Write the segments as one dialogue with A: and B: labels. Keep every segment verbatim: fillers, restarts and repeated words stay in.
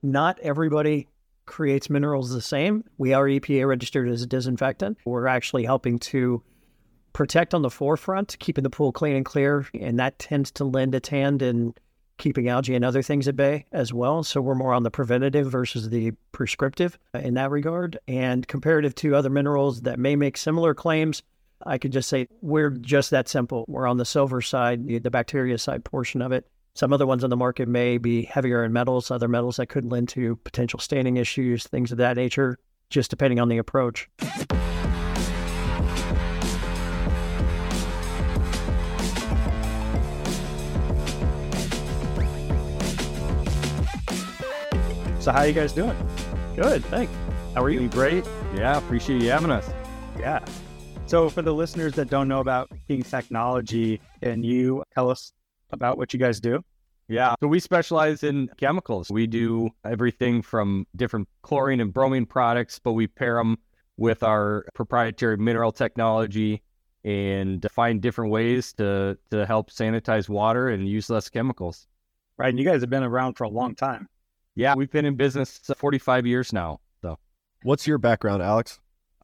A: not everybody creates minerals the same. We are E P A registered as a disinfectant. We're actually helping to protect on the forefront, keeping the pool clean and clear, and that tends to lend its hand in keeping algae and other things at bay as well. So we're more on the preventative versus the prescriptive in that regard. And comparative to other minerals that may make similar claims, I could just say we're just that simple. We're on the silver side, the, the bacteria side portion of it. Some other ones on the market may be heavier in metals, other metals that could lend to potential staining issues, things of that nature, just depending on the approach.
B: So how you guys doing?
A: Good, thanks. How are you?
B: Doing great. Yeah, appreciate you having us. Yeah. So for the listeners that don't know about King Technology, can you tell us about what you guys do?
C: Yeah. So we specialize in chemicals. We do everything from different chlorine and bromine products, but we pair them with our proprietary mineral technology and find different ways to, to help sanitize water and use less chemicals.
B: Right. And you guys have been around for a long time.
C: Yeah, we've been in business forty-five years now. So,
D: what's your background, Alex?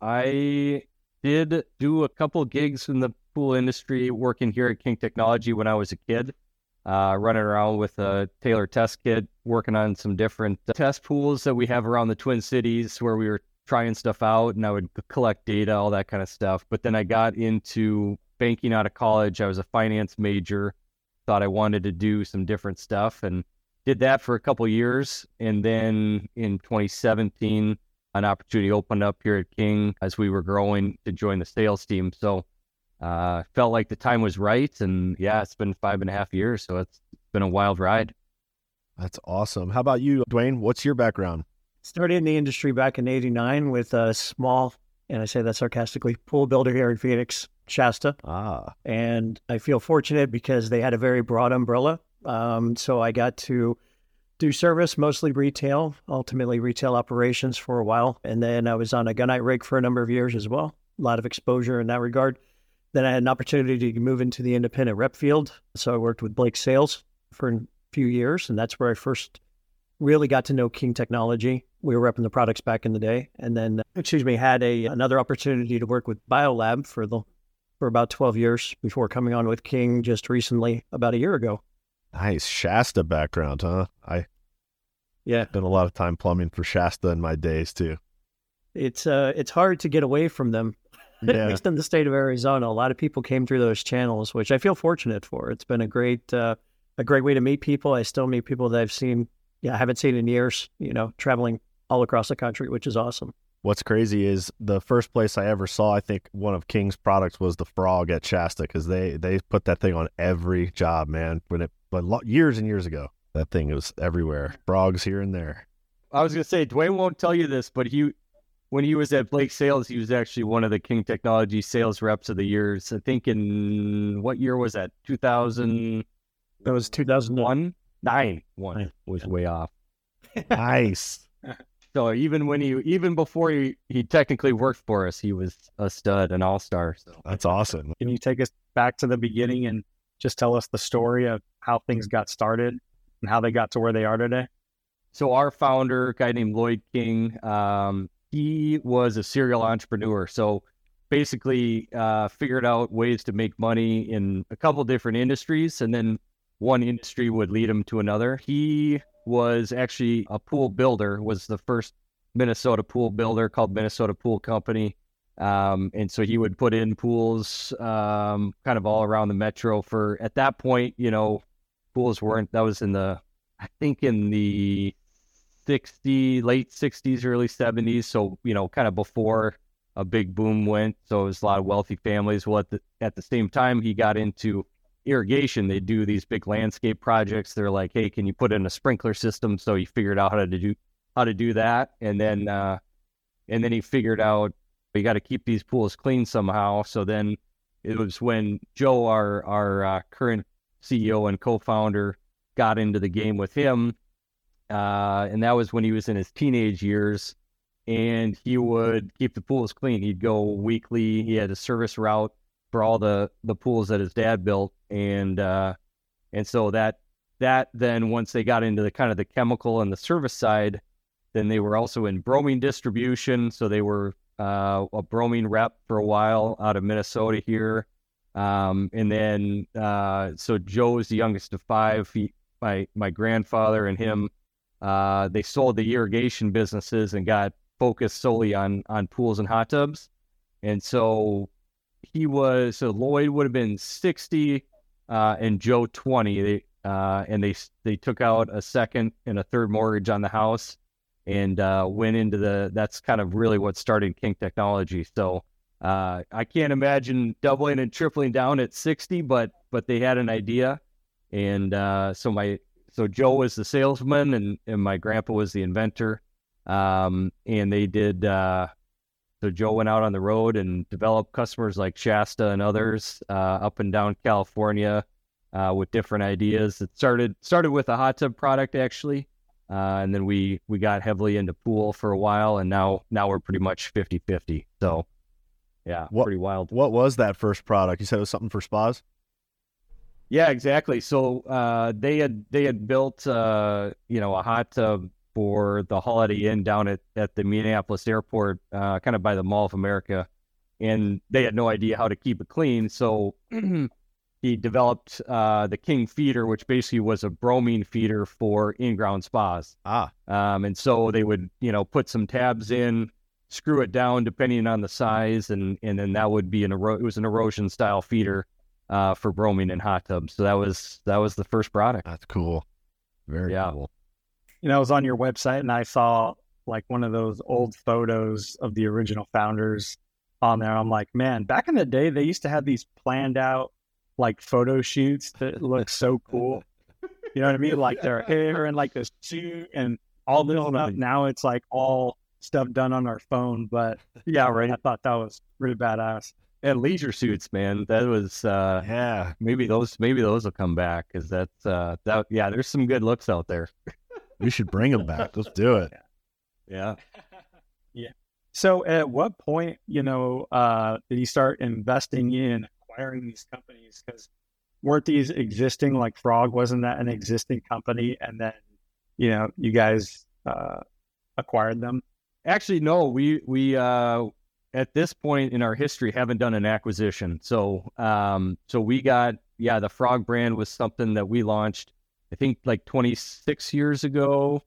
C: I did do a couple gigs in the pool industry working here at King Technology when I was a kid, uh, running around with a Taylor test kit, working on some different test pools that we have around the Twin Cities where we were trying stuff out, and I would collect data, all that kind of stuff. But then I got into banking out of college. I was a finance major, thought I wanted to do some different stuff, and did that for a couple of years. And then in twenty seventeen, an opportunity opened up here at King as we were growing to join the sales team. So uh felt like the time was right. And yeah, it's been five and a half years. So it's been a wild ride.
D: That's awesome. How about you, Dwayne? What's your background?
A: Started in the industry back in eighty-nine with a small, and I say that sarcastically, pool builder here in Phoenix, Shasta.
D: Ah.
A: And I feel fortunate because they had a very broad umbrella. Um, so I got to do service, mostly retail, ultimately retail operations for a while. And then I was on a gunite rig for a number of years as well. A lot of exposure in that regard. Then I had an opportunity to move into the independent rep field. So I worked with Blake Sales for a few years, and that's where I first really got to know King Technology. We were repping the products back in the day. And then, excuse me, had a another opportunity to work with BioLab for the for about twelve years before coming on with King just recently, about a year ago.
D: Nice. Shasta background, huh? I
A: yeah
D: spent a lot of time plumbing for Shasta in my days too.
A: It's uh it's hard to get away from them.
D: Yeah.
A: At least in the state of Arizona, a lot of people came through those channels, which I feel fortunate for. It's been a great uh, a great way to meet people. I still meet people that I've seen, yeah, I haven't seen in years, you know, traveling all across the country, which is awesome.
D: What's crazy is the first place I ever saw, I think one of King's products was the frog at Shasta, because they, they put that thing on every job, man. When it, but lo- years and years ago, that thing was everywhere. Frogs here and there.
C: I was going to say, Dwayne won't tell you this, but he, when he was at Blake Sales, he was actually one of the King Technology sales reps of the years. I think in, what year was that? two thousand?
A: That was two thousand one.
C: Nine. One was way off.
D: Nice.
C: So even when he, even before he, he technically worked for us, he was a stud, an all-star. So
D: that's awesome.
B: Can you take us back to the beginning and just tell us the story of how things got started and how they got to where they are today?
C: So our founder, a guy named Lloyd King, um, he was a serial entrepreneur. So basically uh, figured out ways to make money in a couple different industries, and then one industry would lead him to another. He was actually a pool builder, was the first Minnesota pool builder, called Minnesota Pool Company. Um, and so he would put in pools um, kind of all around the metro for, at that point, you know, pools weren't, that was in the, I think in the sixties, late sixties, early seventies. So, you know, kind of before a big boom went. So it was a lot of wealthy families. Well, at the, at the same time, he got into irrigation. They do these big landscape projects. They're like, hey, can you put in a sprinkler system? So he figured out how to do how to do that, and then uh, and then he figured out you got to keep these pools clean somehow. So then it was when Joe, our our uh, current C E O and co-founder, got into the game with him, uh, and that was when he was in his teenage years. And he would keep the pools clean. He'd go weekly. He had a service route for all the, the pools that his dad built. And, uh, and so that that then once they got into the kind of the chemical and the service side, then they were also in bromine distribution. So they were uh, a bromine rep for a while out of Minnesota here. Um, and then, uh, so Joe is the youngest of five. He, my, my grandfather and him, uh, they sold the irrigation businesses and got focused solely on, on pools and hot tubs. And so he was, so Lloyd would have been sixty, uh, and Joe twenty. They, uh, and they, they took out a second and a third mortgage on the house and, uh, went into the, that's kind of really what started King Technology. So, Uh, I can't imagine doubling and tripling down at sixty, but but they had an idea, and uh, so my so Joe was the salesman, and, and my grandpa was the inventor, um, and they did. Uh, so Joe went out on the road and developed customers like Shasta and others uh, up and down California uh, with different ideas. It started started with a hot tub product actually, uh, and then we we got heavily into pool for a while, and now now we're pretty much fifty-fifty. So. Yeah,
D: what,
C: pretty wild.
D: What was that first product? You said it was something for spas?
C: Yeah, exactly. So uh, they had they had built uh, you know a hot tub for the Holiday Inn down at, at the Minneapolis airport, uh, kind of by the Mall of America, and they had no idea how to keep it clean. So he developed uh, the King feeder, which basically was a bromine feeder for in-ground spas.
D: Ah,
C: um, and so they would you know put some tabs in, screw it down depending on the size, and and then that would be an ero- it was an erosion style feeder uh, for bromine and hot tubs. So that was that was the first product.
D: That's cool. Very
C: yeah.
D: cool.
B: You know, I was on your website and I saw like one of those old photos of the original founders on there. I'm like, man, back in the day, they used to have these planned out like photo shoots that look so cool. You know what I mean? Like their hair and like the suit and all this stuff. Now it's like all stuff done on our phone, but yeah, right. I thought that was really badass.
C: And leisure suits, man, that was uh,
D: yeah.
C: Maybe those maybe those will come back because that's uh, that yeah. There's some good looks out there.
D: We should bring them back. Let's do it.
C: Yeah.
B: Yeah. So, at what point, you know, uh, did you start investing in acquiring these companies? Because weren't these existing? Like Frog, wasn't that an existing company? And then, you know, you guys uh, acquired them.
C: Actually, no, we, we, uh, at this point in our history haven't done an acquisition. So, um, so we got, yeah, the Frog brand was something that we launched, I think like twenty-six years ago.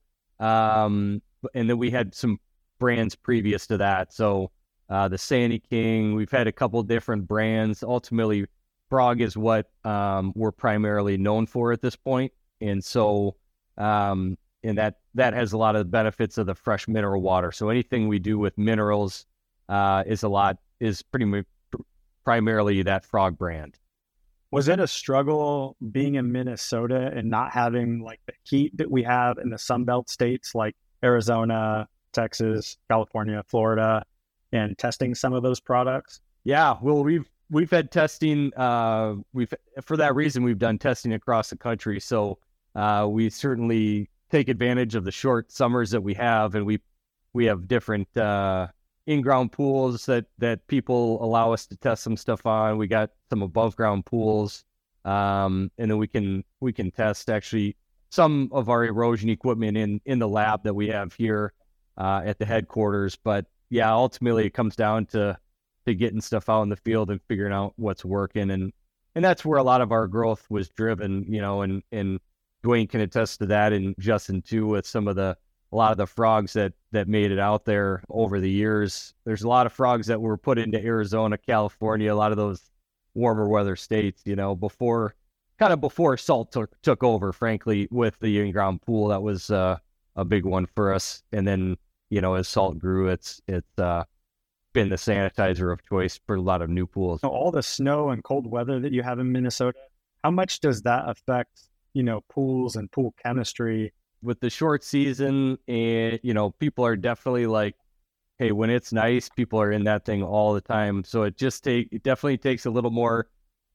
C: Um, and then we had some brands previous to that. So, uh, the Sandy King, we've had a couple different brands. Ultimately, Frog is what, um, we're primarily known for at this point. And so, um, and that, that has a lot of the benefits of the fresh mineral water. So anything we do with minerals uh, is a lot, is pretty much primarily that Frog brand.
B: Was it a struggle being in Minnesota and not having like the heat that we have in the Sunbelt states like Arizona, Texas, California, Florida, and testing some of those products?
C: Yeah, well, we've we've had testing. Uh, we've for that reason we've done testing across the country. So uh, we certainly take advantage of the short summers that we have, and we we have different uh, in-ground pools that that people allow us to test some stuff on. We got some above-ground pools, um, and then we can we can test actually some of our erosion equipment in in the lab that we have here uh, at the headquarters. But yeah, ultimately it comes down to to getting stuff out in the field and figuring out what's working, and and that's where a lot of our growth was driven, you know, and and Dwayne can attest to that, and Justin too, with some of the, a lot of the frogs that, that made it out there over the years. There's a lot of frogs that were put into Arizona, California, a lot of those warmer weather states, you know, before, kind of before salt took, took over, frankly, with the in-ground pool. That was uh, a big one for us. And then, you know, as salt grew, it's, it's uh, been the sanitizer of choice for a lot of new pools.
B: So all the snow and cold weather that you have in Minnesota, how much does that affect, you know, pools and pool chemistry?
C: With the short season, and you know, people are definitely like, hey, when it's nice, people are in that thing all the time. So it just take it definitely takes a little more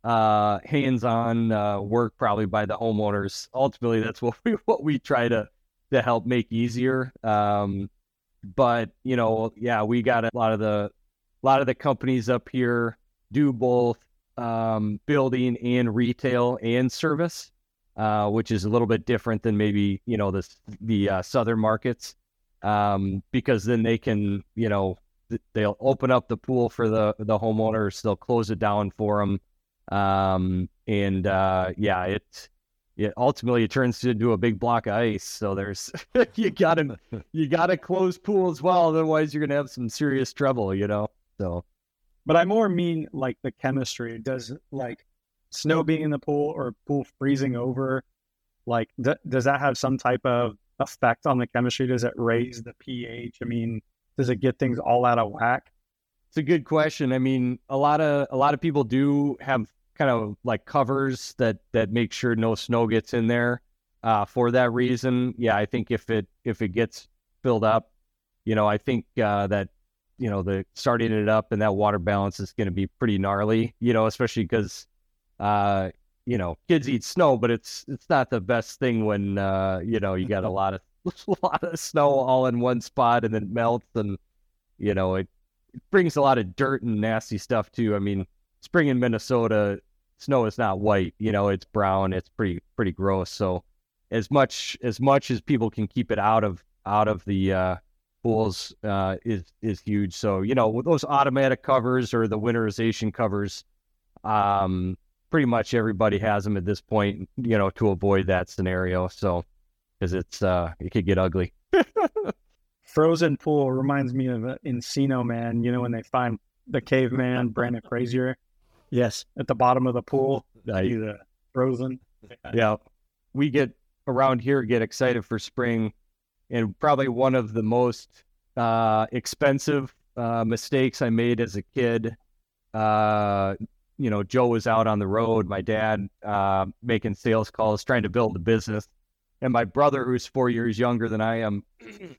C: uh, hands-on uh, work probably by the homeowners. Ultimately, that's what we what we try to to help make easier. Um, but you know, yeah, we got a lot of the a lot of the companies up here do both um, building and retail and service. uh, which is a little bit different than maybe, you know, the, the uh, southern markets, um, because then they can, you know, th- they'll open up the pool for the, the homeowners, they'll close it down for them. Um, and uh, yeah, it, it ultimately it turns into a big block of ice. So there's, you gotta, you gotta close pool as well. Otherwise you're going to have some serious trouble, you know? So,
B: but I more mean like the chemistry. Does like snow being in the pool or pool freezing over, like th- does that have some type of effect on the chemistry? Does it raise the pH? I mean, does it get things all out of whack?
C: It's a good question. I mean, a lot of a lot of people do have kind of like covers that that make sure no snow gets in there uh, for that reason. Yeah, I think if it if it gets filled up, you know, I think uh, that you know the starting it up and that water balance is going to be pretty gnarly. You know, especially because uh, you know kids eat snow, but it's it's not the best thing when uh, you know you got a lot of a lot of snow all in one spot and then melts, and you know it. It brings a lot of dirt and nasty stuff too. I mean, spring in Minnesota, snow is not white, you know, it's brown. It's pretty, pretty gross. So as much, as much as people can keep it out of, out of the, uh, pools, uh, is, is huge. So, you know, with those automatic covers or the winterization covers, um, pretty much everybody has them at this point, you know, to avoid that scenario. So, cause it's, uh, it could get ugly.
B: Frozen pool reminds me of Encino Man, you know, when they find the caveman, Brandon Frazier.
A: Yes.
B: At the bottom of the pool.
C: Right.
B: He's uh, frozen.
C: Yeah. We get around here, get excited for spring. And probably one of the most uh, expensive uh, mistakes I made as a kid. Uh, you know, Joe was out on the road, my dad uh, making sales calls, trying to build the business. And my brother, who's four years younger than I am,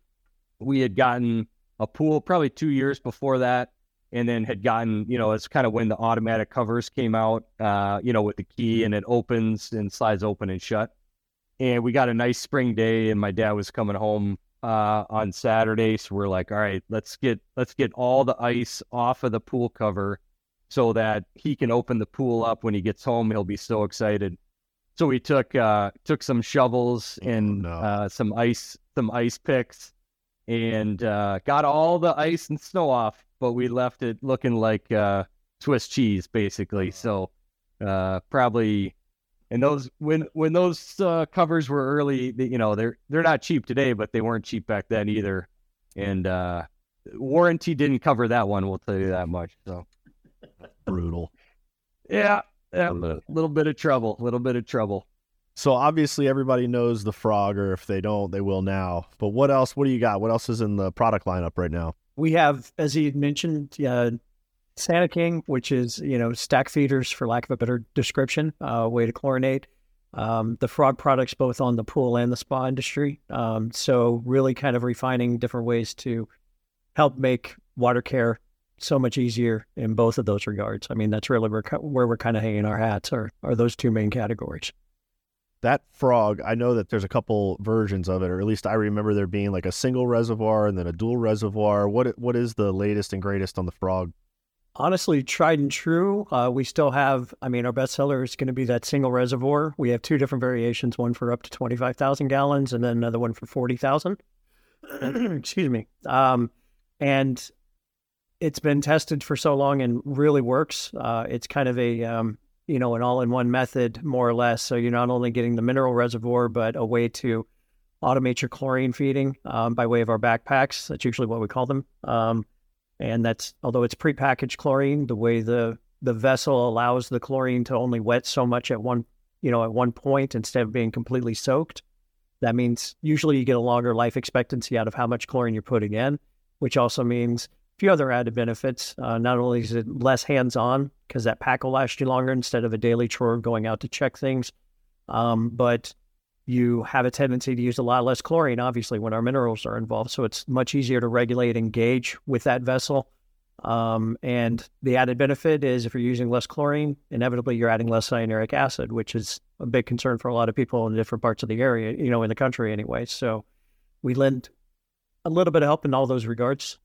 C: we had gotten a pool probably two years before that, and then had gotten, you know, it's kind of when the automatic covers came out, uh, you know, with the key and it opens and slides open and shut. And we got a nice spring day, and my dad was coming home uh, on Saturday. So we're like, all right, let's get, let's get all the ice off of the pool cover so that he can open the pool up when he gets home. He'll be so excited. So we took, uh, took some shovels and
D: Oh, no.
C: uh, some ice, some ice picks, and uh, got all the ice and snow off, but we left it looking like uh, Swiss cheese, basically. So uh, probably, and those when when those uh, covers were early, you know, they're they're not cheap today, but they weren't cheap back then either. And uh, warranty didn't cover that one, we'll tell you that much. So
D: Brutal.
C: yeah, yeah, a little bit of trouble, a little bit of trouble.
D: So obviously everybody knows the Frog, or if they don't, they will now. But what else? What do you got? What else is in the product lineup right now?
A: We have, as he had mentioned, uh, Santa King, which is, you know, stack feeders, for lack of a better description, uh, way to chlorinate. Um, the Frog products, both on the pool and the spa industry. Um, so really kind of refining different ways to help make water care so much easier in both of those regards. I mean, that's really where, where we're kind of hanging our hats, are, are those two main categories.
D: That Frog, I know that there's a couple versions of it, or at least I remember there being like a single reservoir and then a dual reservoir. What What is the latest and greatest on the Frog?
A: Honestly, tried and true. Uh, we still have, I mean, our best seller is going to be that single reservoir. We have two different variations, one for up to twenty-five thousand gallons and then another one for forty thousand. Excuse me. Um, and it's been tested for so long and really works. Uh, it's kind of a, um, you know, an all-in-one method, more or less. So you're not only getting the mineral reservoir, but a way to automate your chlorine feeding um, by way of our backpacks. That's usually what we call them. Um, and that's, although it's prepackaged chlorine, the way the, the vessel allows the chlorine to only wet so much at one, you know, at one point instead of being completely soaked. That means usually you get a longer life expectancy out of how much chlorine you're putting in, which also means a few other added benefits. Uh, not only is it less hands-on, because that pack will last you longer instead of a daily chore going out to check things, um, but you have a tendency to use a lot less chlorine, obviously, when our minerals are involved. So it's much easier to regulate and gauge with that vessel. Um, and the added benefit is if you're using less chlorine, inevitably you're adding less cyanuric acid, which is a big concern for a lot of people in different parts of the area, you know, in the country anyway. So we lend a little bit of help in all those regards.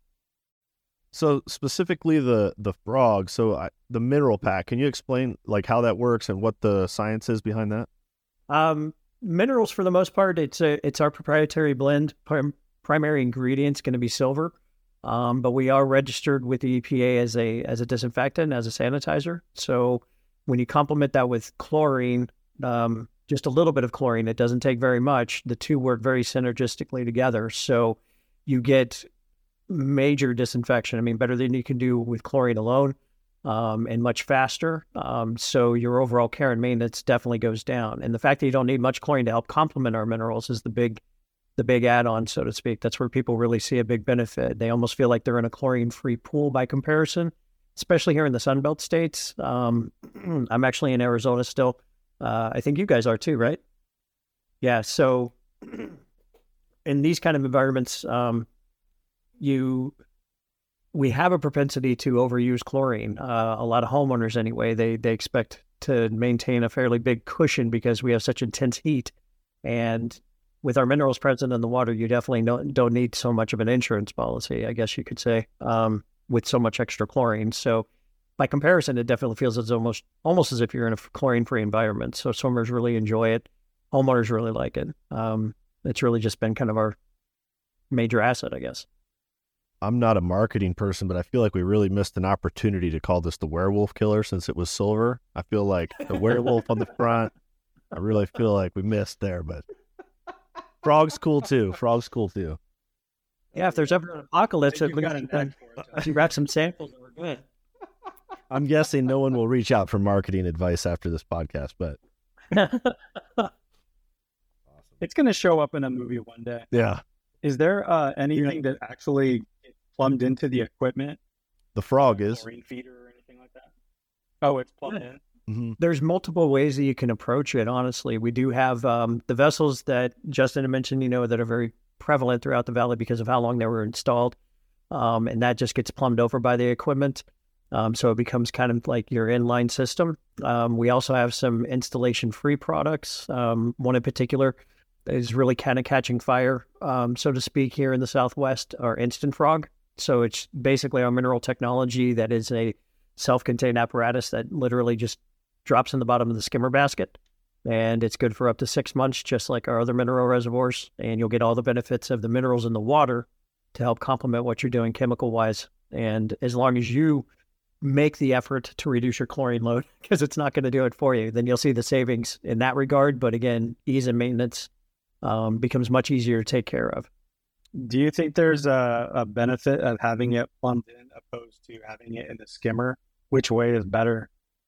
D: So specifically the the Frog, so I, the mineral pack, can you explain like how that works and what the science is behind that?
A: Um, minerals, for the most part, it's a, it's our proprietary blend. Prim- primary ingredient is going to be silver, um, but we are registered with the E P A as a as a disinfectant, as a sanitizer. So when you complement that with chlorine, um, just a little bit of chlorine, it doesn't take very much. The two work very synergistically together. So you get major disinfection. I mean, better than you can do with chlorine alone, um, and much faster. Um, so your overall care and maintenance definitely goes down. And the fact that you don't need much chlorine to help complement our minerals is the big, the big add-on, so to speak. That's where people really see a big benefit. They almost feel like they're in a chlorine-free pool by comparison, especially here in the Sunbelt states. Um, I'm actually in Arizona still. Uh, I think you guys are too, right? Yeah. So in these kind of environments, um, you, we have a propensity to overuse chlorine. Uh, a lot of homeowners anyway, they, they expect to maintain a fairly big cushion because we have such intense heat. And with our minerals present in the water, you definitely don't, don't need so much of an insurance policy, I guess you could say, um, with so much extra chlorine. So by comparison, it definitely feels as almost almost as if you're in a chlorine-free environment. So swimmers really enjoy it. Homeowners really like it. Um, it's really just been kind of our major asset, I guess.
D: I'm not a marketing person, but I feel like we really missed an opportunity to call this the werewolf killer since it was silver. I feel like the werewolf on the front, I really feel like we missed there, but frog's cool too. Frog's cool too.
A: Yeah, if there's ever an apocalypse,
B: You've got an egg for it,
A: you grab some samples and we're good.
D: I'm guessing no one will reach out for marketing advice after this podcast, but
B: It's going to show up in a movie one day.
D: yeah,
B: Is there uh, anything that actually gets plumbed into the equipment?
D: the frog is.
B: Chlorine feeder or anything like that? Oh, it's plumbed in.
D: Mm-hmm.
A: There's multiple ways that you can approach it, honestly. We do have um, the vessels that Justin had mentioned, you know, that are very prevalent throughout the valley because of how long they were installed. Um, and that just gets plumbed over by the equipment. Um, so it becomes kind of like your inline system. Um, we also have some installation-free products. Um, one in particular is really kind of catching fire, um, so to speak, here in the Southwest, our Instant Frog. So it's basically our mineral technology that is a self-contained apparatus that literally just drops in the bottom of the skimmer basket. And it's good for up to six months, just like our other mineral reservoirs. And you'll get all the benefits of the minerals in the water to help complement what you're doing chemical-wise. And as long as you make the effort to reduce your chlorine load, because it's not going to do it for you, then you'll see the savings in that regard. But again, ease and maintenance um, becomes much easier to take care of.
B: Do you think there's a, a benefit of having it plumbed in opposed to having it in the skimmer? Which way is better?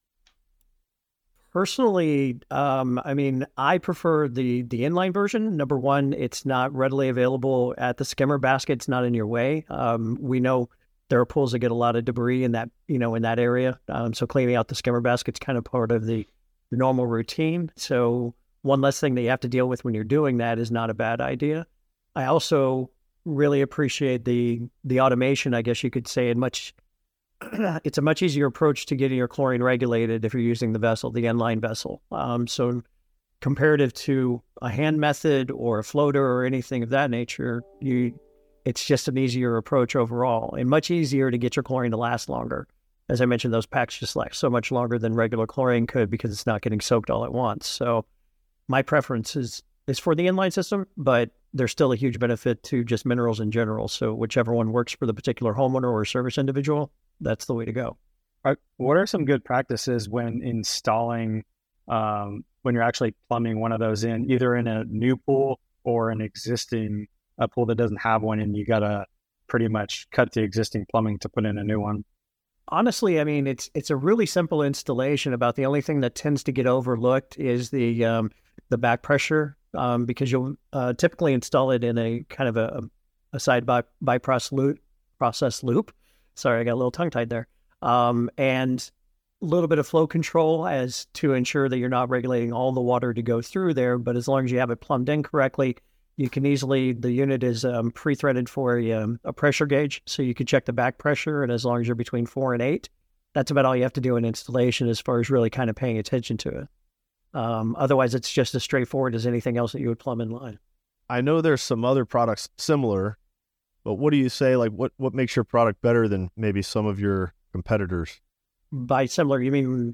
A: Personally, um, I mean, I prefer the the inline version. Number one, it's not readily available at the skimmer basket. It's not in your way. Um, we know there are pools that get a lot of debris in that, you know, in that area. Um, so cleaning out the skimmer basket's kind of part of the, the normal routine. So one less thing that you have to deal with when you're doing that is not a bad idea. I also really appreciate the the automation, I guess you could say, and much. It's a much easier approach to getting your chlorine regulated if you're using the vessel, the inline vessel. Um, so comparative to a hand method or a floater or anything of that nature, you it's just an easier approach overall and much easier to get your chlorine to last longer. As I mentioned, those packs just last so much longer than regular chlorine could because it's not getting soaked all at once. So my preference is, is for the inline system, but there's still a huge benefit to just minerals in general. So whichever one works for the particular homeowner or service individual, that's the way to go.
B: Are, what are some good practices when installing, um, when you're actually plumbing one of those in, either in a new pool or an existing a pool that doesn't have one, and you got to pretty much cut the existing plumbing to put in a new one?
A: Honestly, I mean, it's it's a really simple installation. About the only thing that tends to get overlooked is the um, the back pressure, um, because you'll uh, typically install it in a kind of a, a side by, bypass loop, process loop. Sorry, I got a little tongue-tied there. Um, and a little bit of flow control as to ensure that you're not regulating all the water to go through there. But as long as you have it plumbed in correctly, you can easily, the unit is um, pre-threaded for a, um, a pressure gauge. So you can check the back pressure. And as long as you're between four and eight, that's about all you have to do in installation as far as really kind of paying attention to it. Um, otherwise, it's just as straightforward as anything else that you would plumb in line.
D: I know there's some other products similar, but what do you say, like what, what makes your product better than maybe some of your competitors?
A: By similar, you mean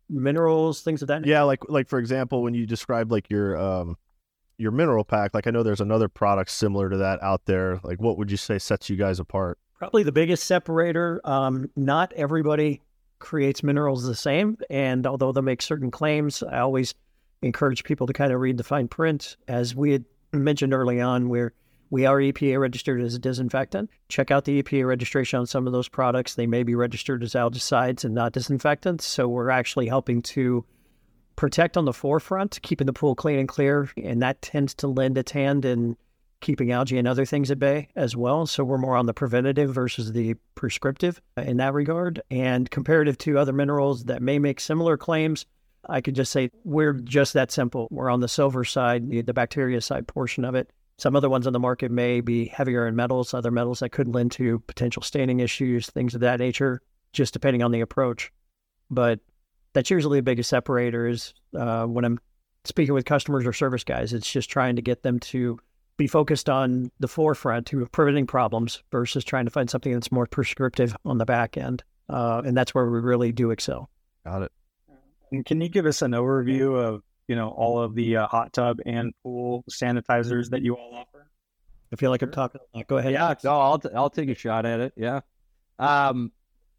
A: minerals, things of that nature.
D: Yeah, like like for example, when you describe like your um your mineral pack, like I know there's another product similar to that out there. Like what would you say sets you guys apart?
A: Probably the biggest separator. Um, not everybody creates minerals the same, and although they make certain claims, I always encourage people to kind of read the fine print. As we had mentioned early on, we're we are E P A registered as a disinfectant. Check out the E P A registration on some of those products. They may be registered as algicides and not disinfectants. So we're actually helping to protect on the forefront, keeping the pool clean and clear, and that tends to lend its hand in keeping algae and other things at bay as well. So we're more on the preventative versus the prescriptive in that regard. And comparative to other minerals that may make similar claims, I could just say we're just that simple. We're on the silver side, the, the bacteria side portion of it. Some other ones on the market may be heavier in metals, other metals that could lend to potential staining issues, things of that nature, just depending on the approach. But that's usually the biggest separator is uh, when I'm speaking with customers or service guys, it's just trying to get them to be focused on the forefront to preventing problems versus trying to find something that's more prescriptive on the back end. Uh, and that's where we really do excel.
D: Got it.
B: And can you give us an overview of, you know, all of the uh, hot tub and pool sanitizers that you all offer?
A: I feel like I'm talking a lot. Go ahead.
C: Yeah, no, I'll, t- I'll take a shot at it. Yeah. Um,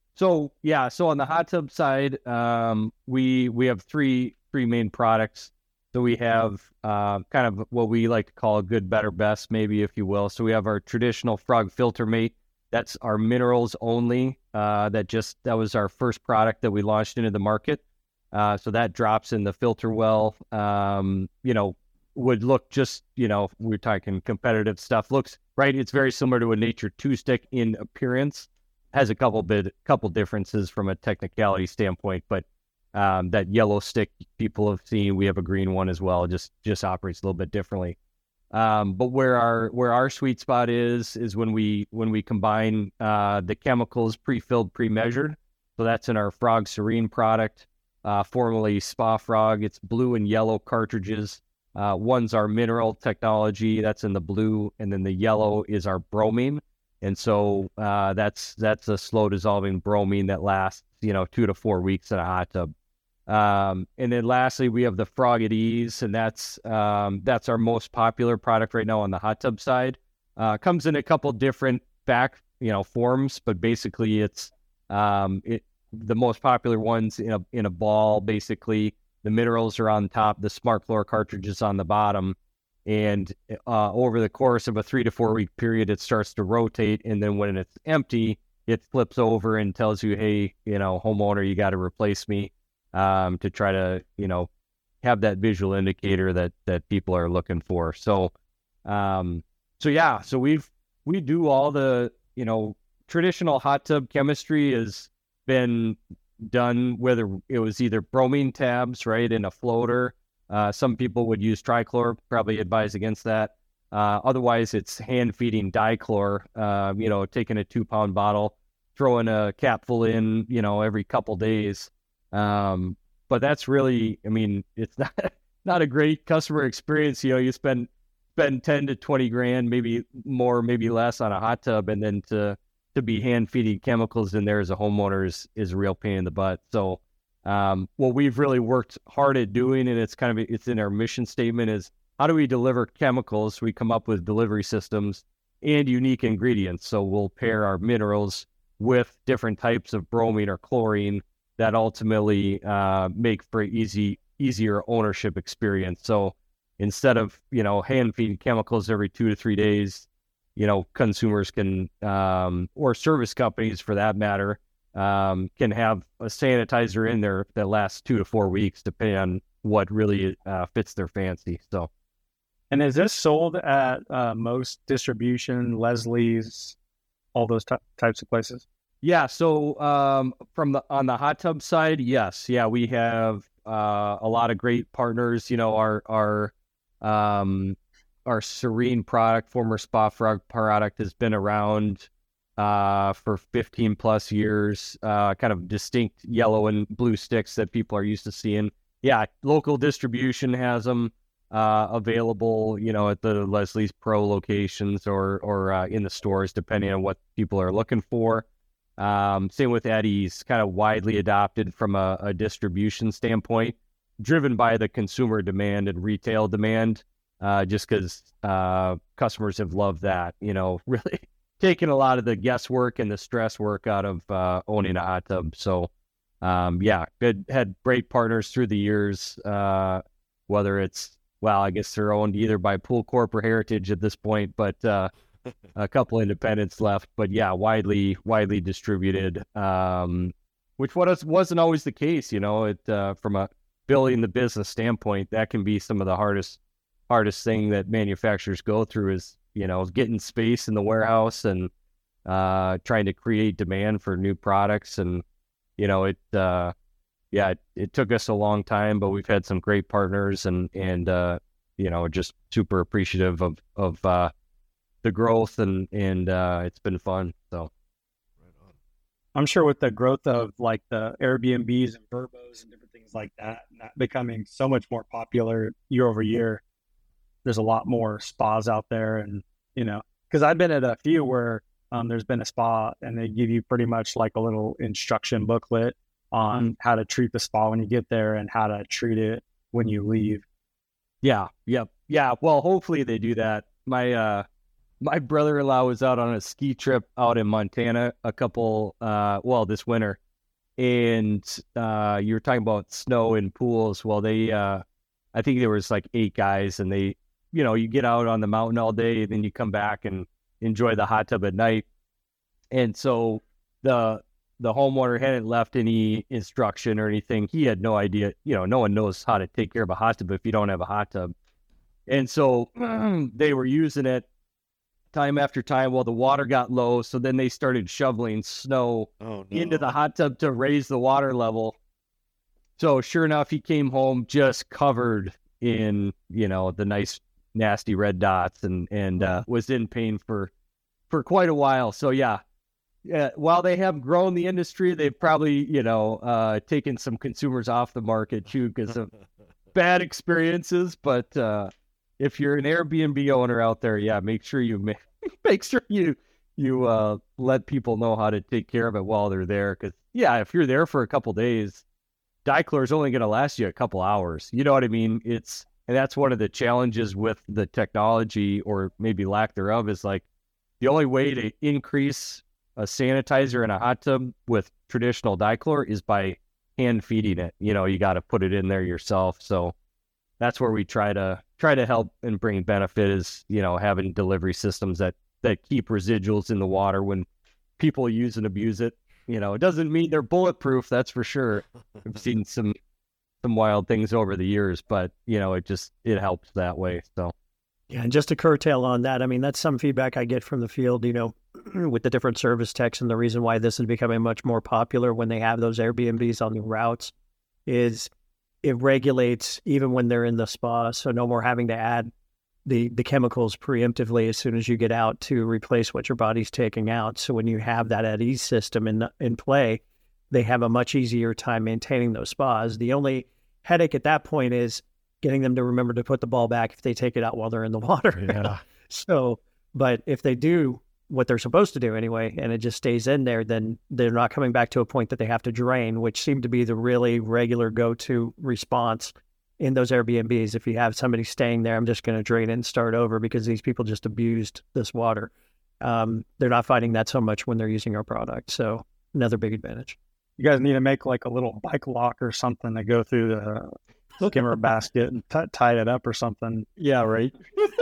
C: so yeah, so on the hot tub side, um, we, we have three, three main products. So we have uh, kind of what we like to call a good, better, best, maybe, if you will. So we have our traditional Frog Filter Mate. That's our minerals only. Uh, that just that was our first product that we launched into the market. Uh, so that drops in the filter well. Um, you know, would look just, you know, we're talking competitive stuff. Looks right. It's very similar to a Nature Two Stick in appearance. Has a couple bit, couple differences from a technicality standpoint, but um, that yellow stick people have seen. We have a green one as well. Just just operates a little bit differently. Um, but where our where our sweet spot is is when we when we combine uh, the chemicals pre-filled, pre-measured. So that's in our Frog Serene product, uh, formerly Spa Frog. It's blue and yellow cartridges. Uh, one's our mineral technology. That's in the blue, and then the yellow is our bromine. And so uh, that's that's a slow dissolving bromine that lasts, you know, two to four weeks in a hot tub. Um, and then lastly, we have the Frog at Ease, and that's um, that's our most popular product right now on the hot tub side. Uh, comes in a couple different back, you know, forms, but basically it's um, it the most popular ones in a in a ball. Basically, the minerals are on top, the Smart Chlor cartridge is on the bottom, and uh, over the course of a three to four week period, it starts to rotate, and then when it's empty, it flips over and tells you, hey, you know, homeowner, you got to replace me. Um, to try to, you know, have that visual indicator that that people are looking for. So, um, so yeah, so we've we do all the, you know, traditional hot tub chemistry has been done, whether it was either bromine tabs, right, in a floater. Uh, some people would use trichlor, probably advise against that. Uh, otherwise, it's hand feeding dichlor. Uh, you know, taking a two pound bottle, throwing a capful in, you know, every couple days. Um, but that's really, I mean, it's not, not a great customer experience. You know, you spend, spend ten to twenty grand, maybe more, maybe less on a hot tub. And then to, to be hand feeding chemicals in there as a homeowner is, is a real pain in the butt. So, um, what we've really worked hard at doing, and it's kind of, it's in our mission statement, is how do we deliver chemicals? We come up with delivery systems and unique ingredients. So we'll pair our minerals with different types of bromine or chlorine that ultimately uh, make for easy, easier ownership experience. So instead of, you know, hand feeding chemicals every two to three days, you know, consumers can, um, or service companies for that matter, um, can have a sanitizer in there that lasts two to four weeks, depending on what really uh, fits their fancy. So,
B: and is this sold at uh, most distribution, Leslie's, all those t- types of places?
C: Yeah, so um, from the on the hot tub side, yes, yeah, we have uh, a lot of great partners. You know, our our um, our Serene product, former Spa Frog product, has been around uh, for fifteen plus years. Uh, kind of distinct yellow and blue sticks that people are used to seeing. Yeah, local distribution has them uh, available. You know, at the Leslie's Pro locations or or uh, in the stores, depending on what people are looking for. Um, same with Eddies, kind of widely adopted from a, a distribution standpoint, driven by the consumer demand and retail demand, uh, just because uh, customers have loved that, you know, really taking a lot of the guesswork and the stress work out of uh, owning a hot tub. So, um, yeah, good, had great partners through the years, uh, whether it's, well, I guess they're owned either by Pool Corp or Heritage at this point, but uh, a couple independents left. But yeah, widely widely distributed, um, which was, wasn't always the case. You know, it uh, from a building the business standpoint, that can be some of the hardest hardest thing that manufacturers go through is, you know, getting space in the warehouse and uh, trying to create demand for new products. And you know, it. Uh, Yeah, it, it took us a long time, but we've had some great partners, and and uh, you know, just super appreciative of of uh, the growth, and and uh, it's been fun. So,
B: I'm sure with the growth of like the Airbnbs and Vurbos and different things like that, that becoming so much more popular year over year, there's a lot more spas out there, and you know, because I've been at a few where um, there's been a spa and they give you pretty much like a little instruction booklet on how to treat the spa when you get there and how to treat it when you leave.
C: Yeah, yep, yeah. Well, hopefully they do that. My uh, my brother-in-law was out on a ski trip out in Montana a couple, uh, well, this winter, and uh, you were talking about snow and pools. Well, they, uh, I think there was like eight guys, and they, you know, you get out on the mountain all day, and then you come back and enjoy the hot tub at night, and so the the homeowner hadn't left any instruction or anything. He had no idea, you know, no one knows how to take care of a hot tub if you don't have a hot tub. And so they were using it time after time. Well, the water got low. So then they started shoveling snow
D: Oh, no.
C: into the hot tub to raise the water level. So sure enough, he came home just covered in, you know, the nice, nasty red dots, and, and uh, was in pain for, for quite a while. So yeah, Yeah, while they have grown the industry, they've probably, you know, uh, taken some consumers off the market too because of bad experiences. But uh, if you're an Airbnb owner out there, yeah, make sure you make, make sure you you uh, let people know how to take care of it while they're there. Because yeah, if you're there for a couple days, dichlor is only going to last you a couple hours. You know what I mean? It's and that's one of the challenges with the technology, or maybe lack thereof, is like the only way to increase a sanitizer in a hot tub with traditional dichlor is by hand feeding it. You know, you got to put it in there yourself. So that's where we try to try to help and bring benefit, is, you know, having delivery systems that, that keep residuals in the water when people use and abuse it. You know, it doesn't mean they're bulletproof, that's for sure. I've seen some, some wild things over the years, but you know, it just, it helps that way. So.
A: Yeah, and just to curtail on that, I mean, that's some feedback I get from the field, you know, with the different service techs, and the reason why this is becoming much more popular when they have those Airbnbs on the routes is it regulates even when they're in the spa, so no more having to add the, the chemicals preemptively as soon as you get out to replace what your body's taking out. So when you have that at ease system in, in play, they have a much easier time maintaining those spas. The only headache at that point is getting them to remember to put the ball back if they take it out while they're in the water.
D: Yeah.
A: So, but if they do what they're supposed to do anyway, and it just stays in there, then they're not coming back to a point that they have to drain, which seemed to be the really regular go-to response in those Airbnbs. If you have somebody staying there, I'm just going to drain it and start over because these people just abused this water. Um, they're not finding that so much when they're using our product. So another big advantage.
B: You guys need to make like a little bike lock or something to go through the skimmer basket and t- tie it up or something.
C: Yeah, right.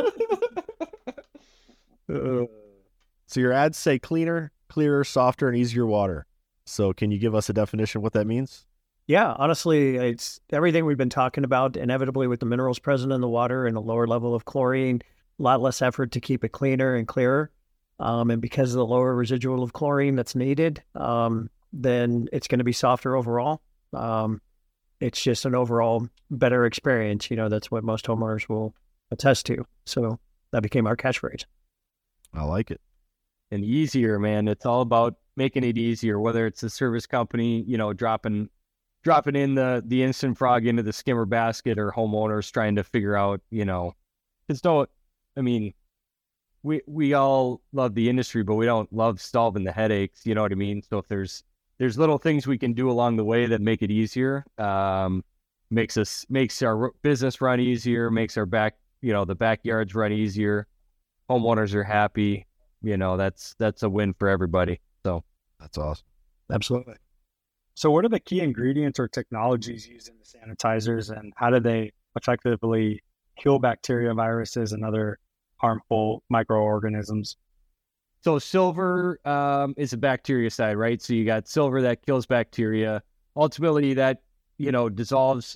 D: uh, so your ads say cleaner, clearer, softer, and easier water. So can you give us a definition of what that means?
A: Yeah, honestly, it's everything we've been talking about. Inevitably, with the minerals present in the water and a lower level of chlorine, a lot less effort to keep it cleaner and clearer. Um, and because of the lower residual of chlorine that's needed, um, then it's going to be softer overall. Um, it's just an overall better experience. You know, that's what most homeowners will attest to. So that became our catchphrase.
D: I like it.
C: And easier, man. It's all about making it easier, whether it's a service company, you know, dropping dropping in the, the instant frog into the skimmer basket, or homeowners trying to figure out, you know, because no, I mean, we we all love the industry, but we don't love solving the headaches. You know what I mean? So if there's there's little things we can do along the way that make it easier, um, makes us makes our business run easier, makes our back you know the backyards run easier. Homeowners are happy. You know that's that's a win for everybody. So
D: That's awesome.
A: Absolutely.
B: So what are the key ingredients or technologies used in the sanitizers, and how do they effectively kill bacteria, viruses, and other harmful microorganisms?
C: So silver um, is a bactericide, right? So you got silver that kills bacteria. Ultimately, that you know dissolves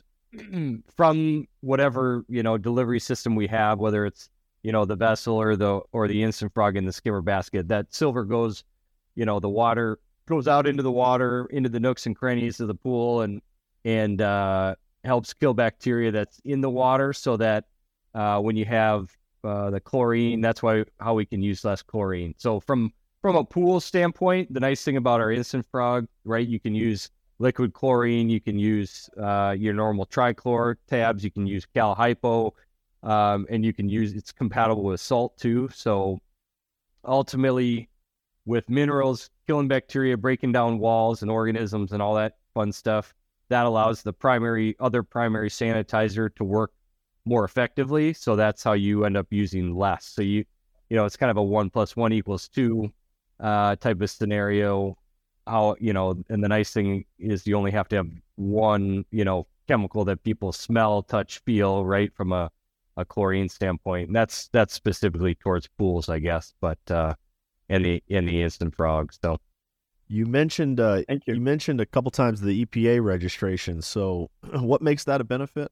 C: from whatever you know delivery system we have, whether it's you know the vessel or the or the Instant Frog in the skimmer basket. That silver goes, you know, the water goes out into the water, into the nooks and crannies of the pool, and and uh, helps kill bacteria that's in the water. So that uh, when you have Uh, the chlorine, that's why how we can use less chlorine. So from from a pool standpoint, the nice thing about our Instant Frog, right, you can use liquid chlorine, you can use uh, your normal trichlor tabs, you can use Cal Hypo, um, and you can use, it's compatible with salt too. So ultimately, with minerals, killing bacteria, breaking down walls and organisms and all that fun stuff, that allows the primary, other primary sanitizer to work more effectively. So that's how you end up using less. So you, you know, it's kind of a one plus one equals two uh, type of scenario. How, you know, and the nice thing is you only have to have one, you know, chemical that people smell, touch, feel, right, from a, a chlorine standpoint. And that's, that's specifically towards pools, I guess, but uh, in the, in the Instant Frog. So
D: You mentioned, uh,
B: Thank you.
D: you mentioned a couple times the E P A registration. So what makes that a benefit?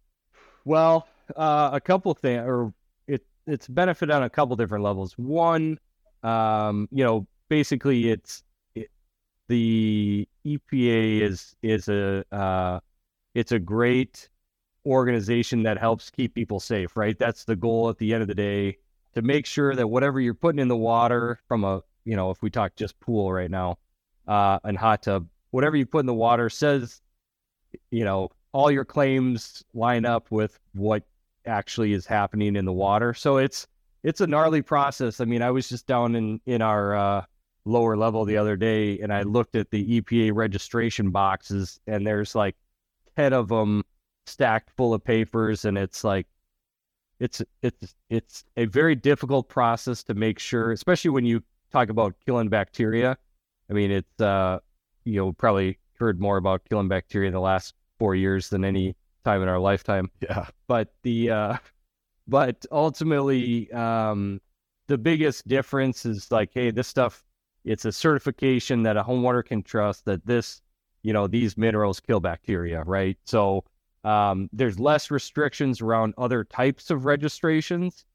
C: Well, uh, a couple things, or it it's benefit on a couple different levels. One, um, you know, basically it's it, the E P A is is a uh, it's a great organization that helps keep people safe, right? That's the goal at the end of the day, to make sure that whatever you're putting in the water from a, you know, if we talk just pool right now, uh, and hot tub, whatever you put in the water says, you know, all your claims line up with what actually is happening in the water. So it's it's a gnarly process. I mean, I was just down in in our uh, lower level the other day, and I looked at the E P A registration boxes, and there's like ten of them stacked full of papers, and it's like it's it's it's a very difficult process to make sure, especially when you talk about killing bacteria. I mean, it's uh, you know, probably heard more about killing bacteria in the last four years than any time in our lifetime.
D: Yeah.
C: But the uh, but ultimately, um, the biggest difference is like, hey, this stuff, it's a certification that a homeowner can trust that this, you know, these minerals kill bacteria, right? So um, there's less restrictions around other types of registrations.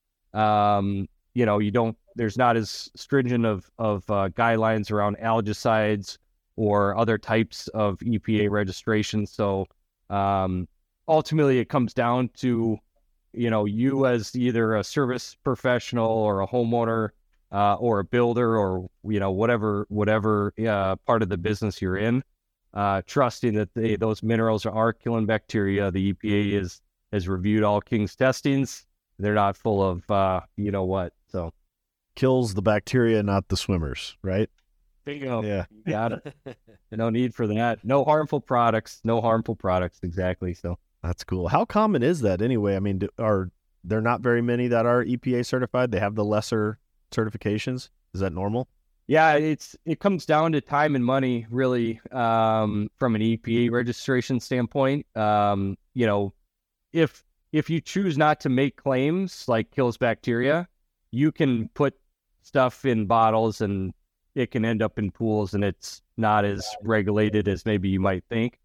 C: Um, you know, you don't, there's not as stringent of, of uh, guidelines around algicides or other types of E P A registrations. So um, ultimately it comes down to, you know, you as either a service professional or a homeowner uh, or a builder or, you know, whatever, whatever uh, part of the business you're in, uh, trusting that they, those minerals are killing bacteria. The E P A is, has reviewed all King's testings. They're not full of, uh, you know what, so.
D: Kills the bacteria, not the swimmers, right?
C: Bingo.
D: Yeah.
C: You got it. No need for that. No harmful products. No harmful products. Exactly. So
D: That's cool. How common is that anyway? I mean, do, are there not very many that are E P A certified? They have the lesser certifications. Is that normal?
C: yeah, it's it comes down to time and money, really, um, from an E P A registration standpoint. Um, you know, if if you choose not to make claims like kills bacteria, you can put stuff in bottles and it can end up in pools, and it's not as regulated as maybe you might think.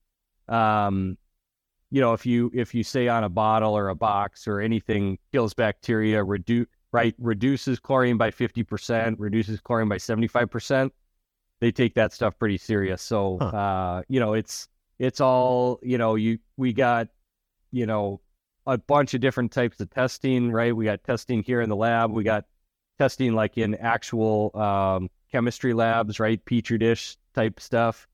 C: Um, you know, if you if you say on a bottle or a box or anything kills bacteria, reduce right reduces chlorine by fifty percent, reduces chlorine by seventy-five percent, they take that stuff pretty serious. So
D: Huh.
C: uh, you know, it's it's all, you know, you we got, you know, a bunch of different types of testing, right? We got testing here in the lab, we got testing like in actual um, chemistry labs, right? Petri dish type stuff.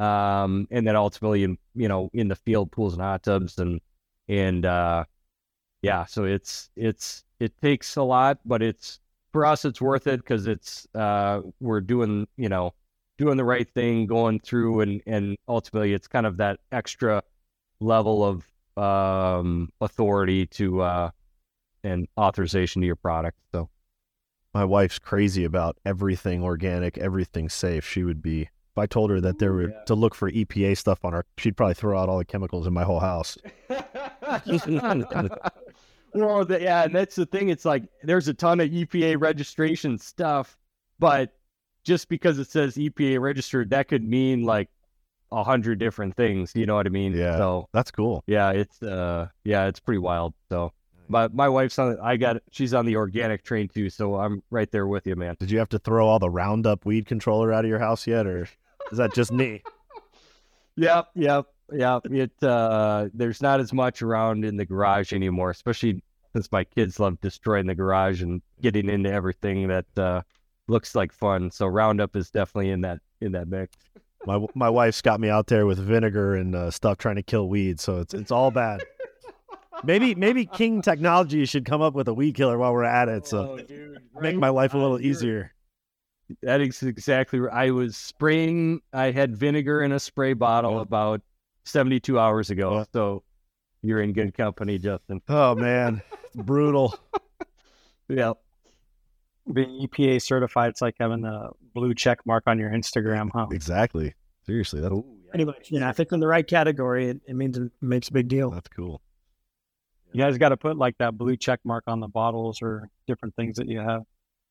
C: Um, and then ultimately in, you know, in the field, pools and hot tubs, and, and, uh, yeah, so it's, it's, it takes a lot, but it's, for us, it's worth it because it's uh, we're doing you know doing the right thing, going through, and and ultimately it's kind of that extra level of um, authority to uh, and authorization to your product. So
D: My wife's crazy about everything organic, everything safe. She would be, if I told her that there were
C: yeah.
D: to look for E P A stuff on her, she'd probably throw out all the chemicals in my whole house.
C: Well, the, yeah, and that's the thing. It's like there's a ton of E P A registration stuff, but just because it says E P A registered, that could mean like a hundred different things. You know what I mean?
D: Yeah.
C: So
D: That's cool.
C: yeah, it's uh, yeah, it's pretty wild. So my my wife's on. I got she's on the organic train too, so I'm right there with you, man.
D: Did you have to throw all the Roundup weed controller out of your house yet, or is that just me?
C: Yep, yep, yep. It uh, there's not as much around in the garage anymore, especially since my kids love destroying the garage and getting into everything that uh, looks like fun. So Roundup is definitely in that in that mix.
D: My my wife's got me out there with vinegar and uh, stuff trying to kill weeds, so it's it's all bad. Maybe maybe King Technology should come up with a weed killer while we're at it, so
C: Oh, dude,
D: make
C: right?
D: my life a little
C: Uh, you're-
D: easier.
C: That is exactly right. I was spraying. I had vinegar in a spray bottle
D: Yeah.
C: about seventy-two hours ago.
D: Yeah.
C: So you're in good company, Justin.
D: Oh man, it's brutal.
C: Yeah.
B: Being E P A certified, it's like having a blue check mark on your Instagram, huh?
D: Exactly. Seriously, that's
A: Anyway, you know, if it's in the right category, it, it means it makes a big deal.
D: that's cool.
B: You guys got to put like that blue check mark on the bottles or different things that you have.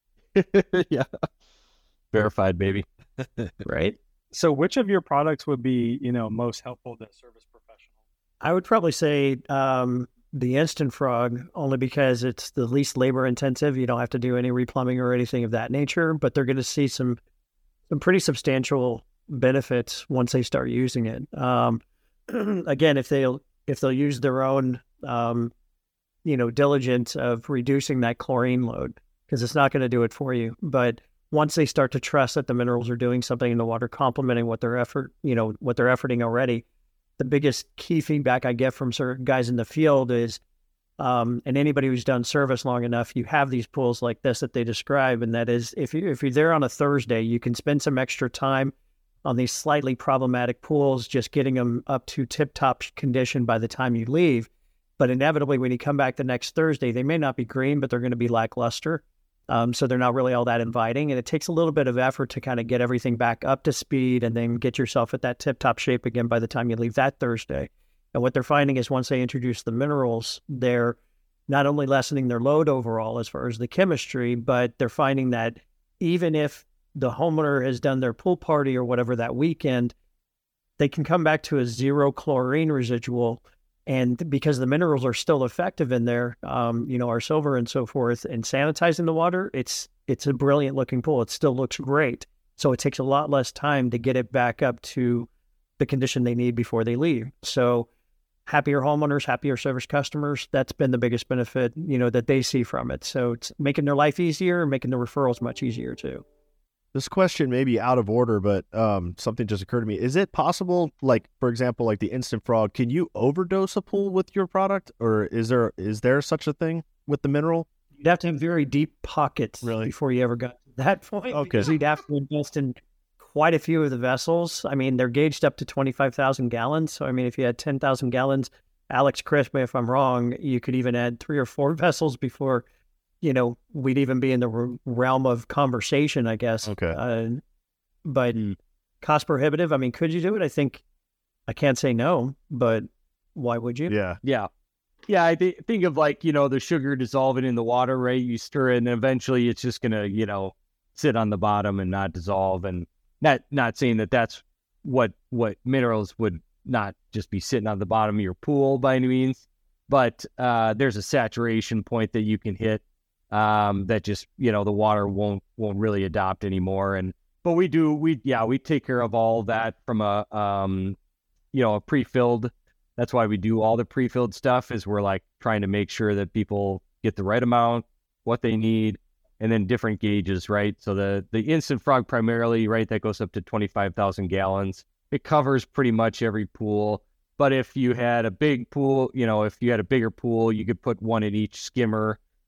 C: Yeah. Verified, baby.
A: Right?
B: So, which of your products would be, you know, most helpful to service professionals?
A: I would probably say um, the Instant Frog, only because it's the least labor intensive. You don't have to do any replumbing or anything of that nature, but they're going to see some some pretty substantial benefits once they start using it. Um, again, if they'll if they'll use their own um, you know diligence of reducing that chlorine load, because it's not going to do it for you. But once they start to trust that the minerals are doing something in the water, complementing what their effort, you know, what they're efforting already, the biggest key feedback I get from certain guys in the field is, um, and anybody who's done service long enough, you have these pools like this that they describe, and that is, if you if you're there on a Thursday, you can spend some extra time on these slightly problematic pools, just getting them up to tip-top condition by the time you leave. But inevitably, when you come back the next Thursday, they may not be green, but they're going to be lackluster. Um, so they're not really all that inviting. And it takes a little bit of effort to kind of get everything back up to speed and then get yourself at that tip-top shape again by the time you leave that Thursday. And what they're finding is once they introduce the minerals, they're not only lessening their load overall as far as the chemistry, but they're finding that even if the homeowner has done their pool party or whatever that weekend, they can come back to a zero chlorine residual. And because the minerals are still effective in there, um, you know, our silver and so forth, and sanitizing the water, it's it's a brilliant looking pool. It still looks great. So it takes a lot less time to get it back up to the condition they need before they leave. So happier homeowners, happier service customers, that's been the biggest benefit, you know, that they see from it. So it's making their life easier, making the referrals much easier too.
D: This question may be out of order, but um, something just occurred to me. Is it possible, like, for example, like the Instant Frog, can you overdose a pool with your product? Or is there is there such a thing with the mineral?
A: You'd have to have very deep pockets
D: Really?
A: before you ever got to that point.
D: Okay.
A: Because you'd have to invest in quite a few of the vessels. I mean, they're gauged up to twenty-five thousand gallons. So, I mean, if you had ten thousand gallons, Alex, correct me if I'm wrong, you could even add three or four vessels before, you know, we'd even be in the r- realm of conversation, I guess.
D: Okay.
A: Uh, but cost prohibitive. I mean, could you do it? I think I can't say no, but why would you?
D: Yeah.
C: Yeah. Yeah. I th- think of like, you know, the sugar dissolving in the water, right? You stir it and eventually it's just going to, you know, sit on the bottom and not dissolve. And not, not saying that that's what, what minerals would not just be sitting on the bottom of your pool by any means, but uh, there's a saturation point that you can hit um, that just, you know, the water won't, won't really adopt anymore. And, but we do, we, yeah, we take care of all that from a, um, you know, a pre-filled. That's why we do all the pre-filled stuff is we're like trying to make sure that people get the right amount, what they need, and then different gauges, right? So the, the Instant Frog primarily, right, that goes up to twenty-five thousand gallons. It covers pretty much every pool. But if you had a big pool, you know, if you had a bigger pool, you could put one in each skimmer.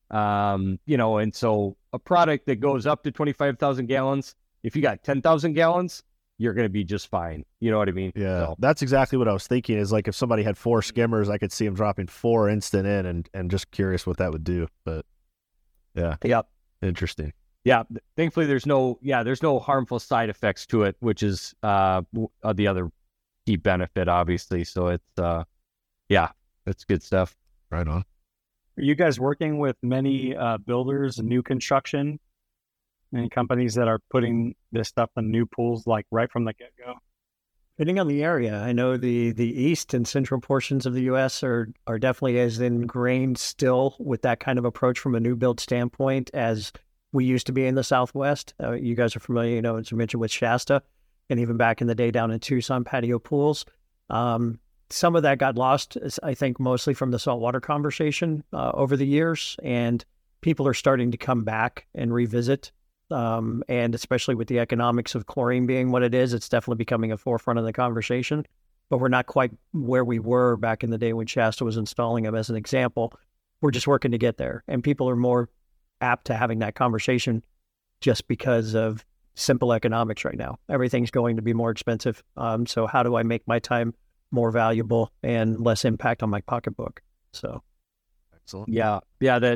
C: Um, you know, and so a product that goes up to twenty-five thousand gallons, if you got ten thousand gallons, you're going to be just fine. You know what I mean?
D: Yeah,
C: So,
D: that's exactly what I was thinking, is like if somebody had four skimmers, I could see them dropping four instant in, and, and just curious what that would do. But yeah,
C: yeah.
D: interesting.
C: Yeah. Thankfully, there's no, yeah, there's no harmful side effects to it, which is uh, the other key benefit, obviously. So it's, uh, yeah, it's good stuff.
D: Right on.
B: Are you guys working with many uh, builders and new construction and companies that are putting this stuff in new pools, like right from the get-go?
A: Depending on the area, I know the, the east and central portions of the U S are, are definitely as ingrained still with that kind of approach from a new build standpoint as we used to be in the Southwest. Uh, you guys are familiar, you know, as you mentioned, with Shasta, and even back in the day down in Tucson, patio pools. Um, some of that got lost, I think, mostly from the saltwater conversation uh, over the years, and people are starting to come back and revisit. Um, and especially with the economics of chlorine being what it is, it's definitely becoming a forefront of the conversation. But we're not quite where we were back in the day when Shasta was installing them, as an example. We're just working to get there. And people are more apt to having that conversation just because of simple economics right now. Everything's going to be more expensive. Um, so how do I make my time more valuable and less impact on my pocketbook? So,
D: excellent.
C: Yeah. Yeah. That,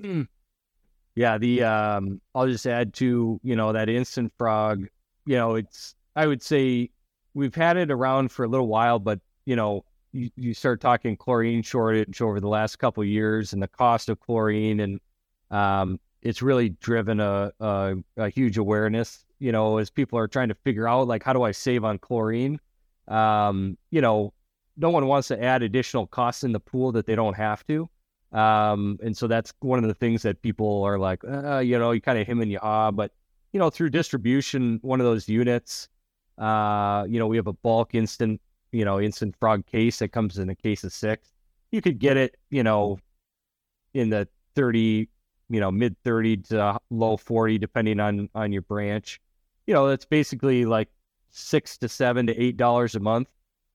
C: yeah. The, um, I'll just add to, you know, that Instant Frog, you know, it's, I would say we've had it around for a little while, but, you know, you, you start talking chlorine shortage over the last couple of years and the cost of chlorine, and, um, it's really driven a, a, a huge awareness, you know, as people are trying to figure out, like, how do I save on chlorine? Um, you know, no one wants to add additional costs in the pool that they don't have to. Um, and so that's one of the things that people are like, uh, you know, you kind of him and you ah, but, you know, through distribution, one of those units, uh, you know, we have a bulk instant, you know, Instant Frog case that comes in a case of six. You could get it, you know, in the thirty, you know, mid thirty to low forty, depending on, on your branch. You know, it's basically like six to seven to eight dollars a month.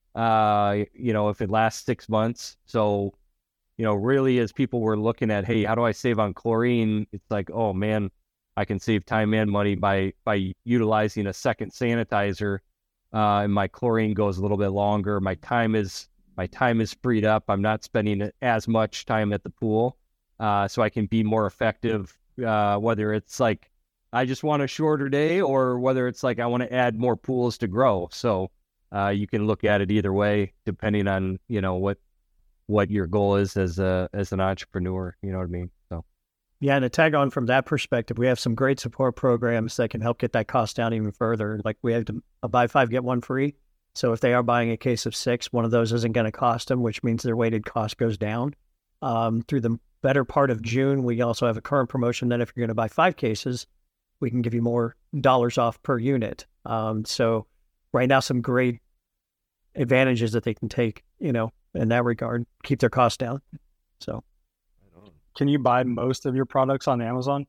C: Uh, you know, if it lasts six months. So, you know, really, as people were looking at, hey, how do I save on chlorine? It's like, oh man, I can save time and money by by utilizing a second sanitizer. Uh, and my chlorine goes a little bit longer. My time is my time is freed up. I'm not spending as much time at the pool. Uh, so I can be more effective, uh, whether it's like I just want a shorter day or whether it's like I want to add more pools to grow. So uh, you can look at it either way, depending on, you know, what what your goal is as a as an entrepreneur. You know what I mean? So
A: yeah, and to tag on from that perspective, we have some great support programs that can help get that cost down even further. Like we have to, a buy five, get one free. So if they are buying a case of six, one of those isn't going to cost them, which means their weighted cost goes down. Um, through the better part of June, we also have a current promotion that if you're going to buy five cases, we can give you more dollars off per unit. Um, so right now, some great advantages that they can take, you know, in that regard, keep their costs down. So
B: can you buy most of your products on Amazon?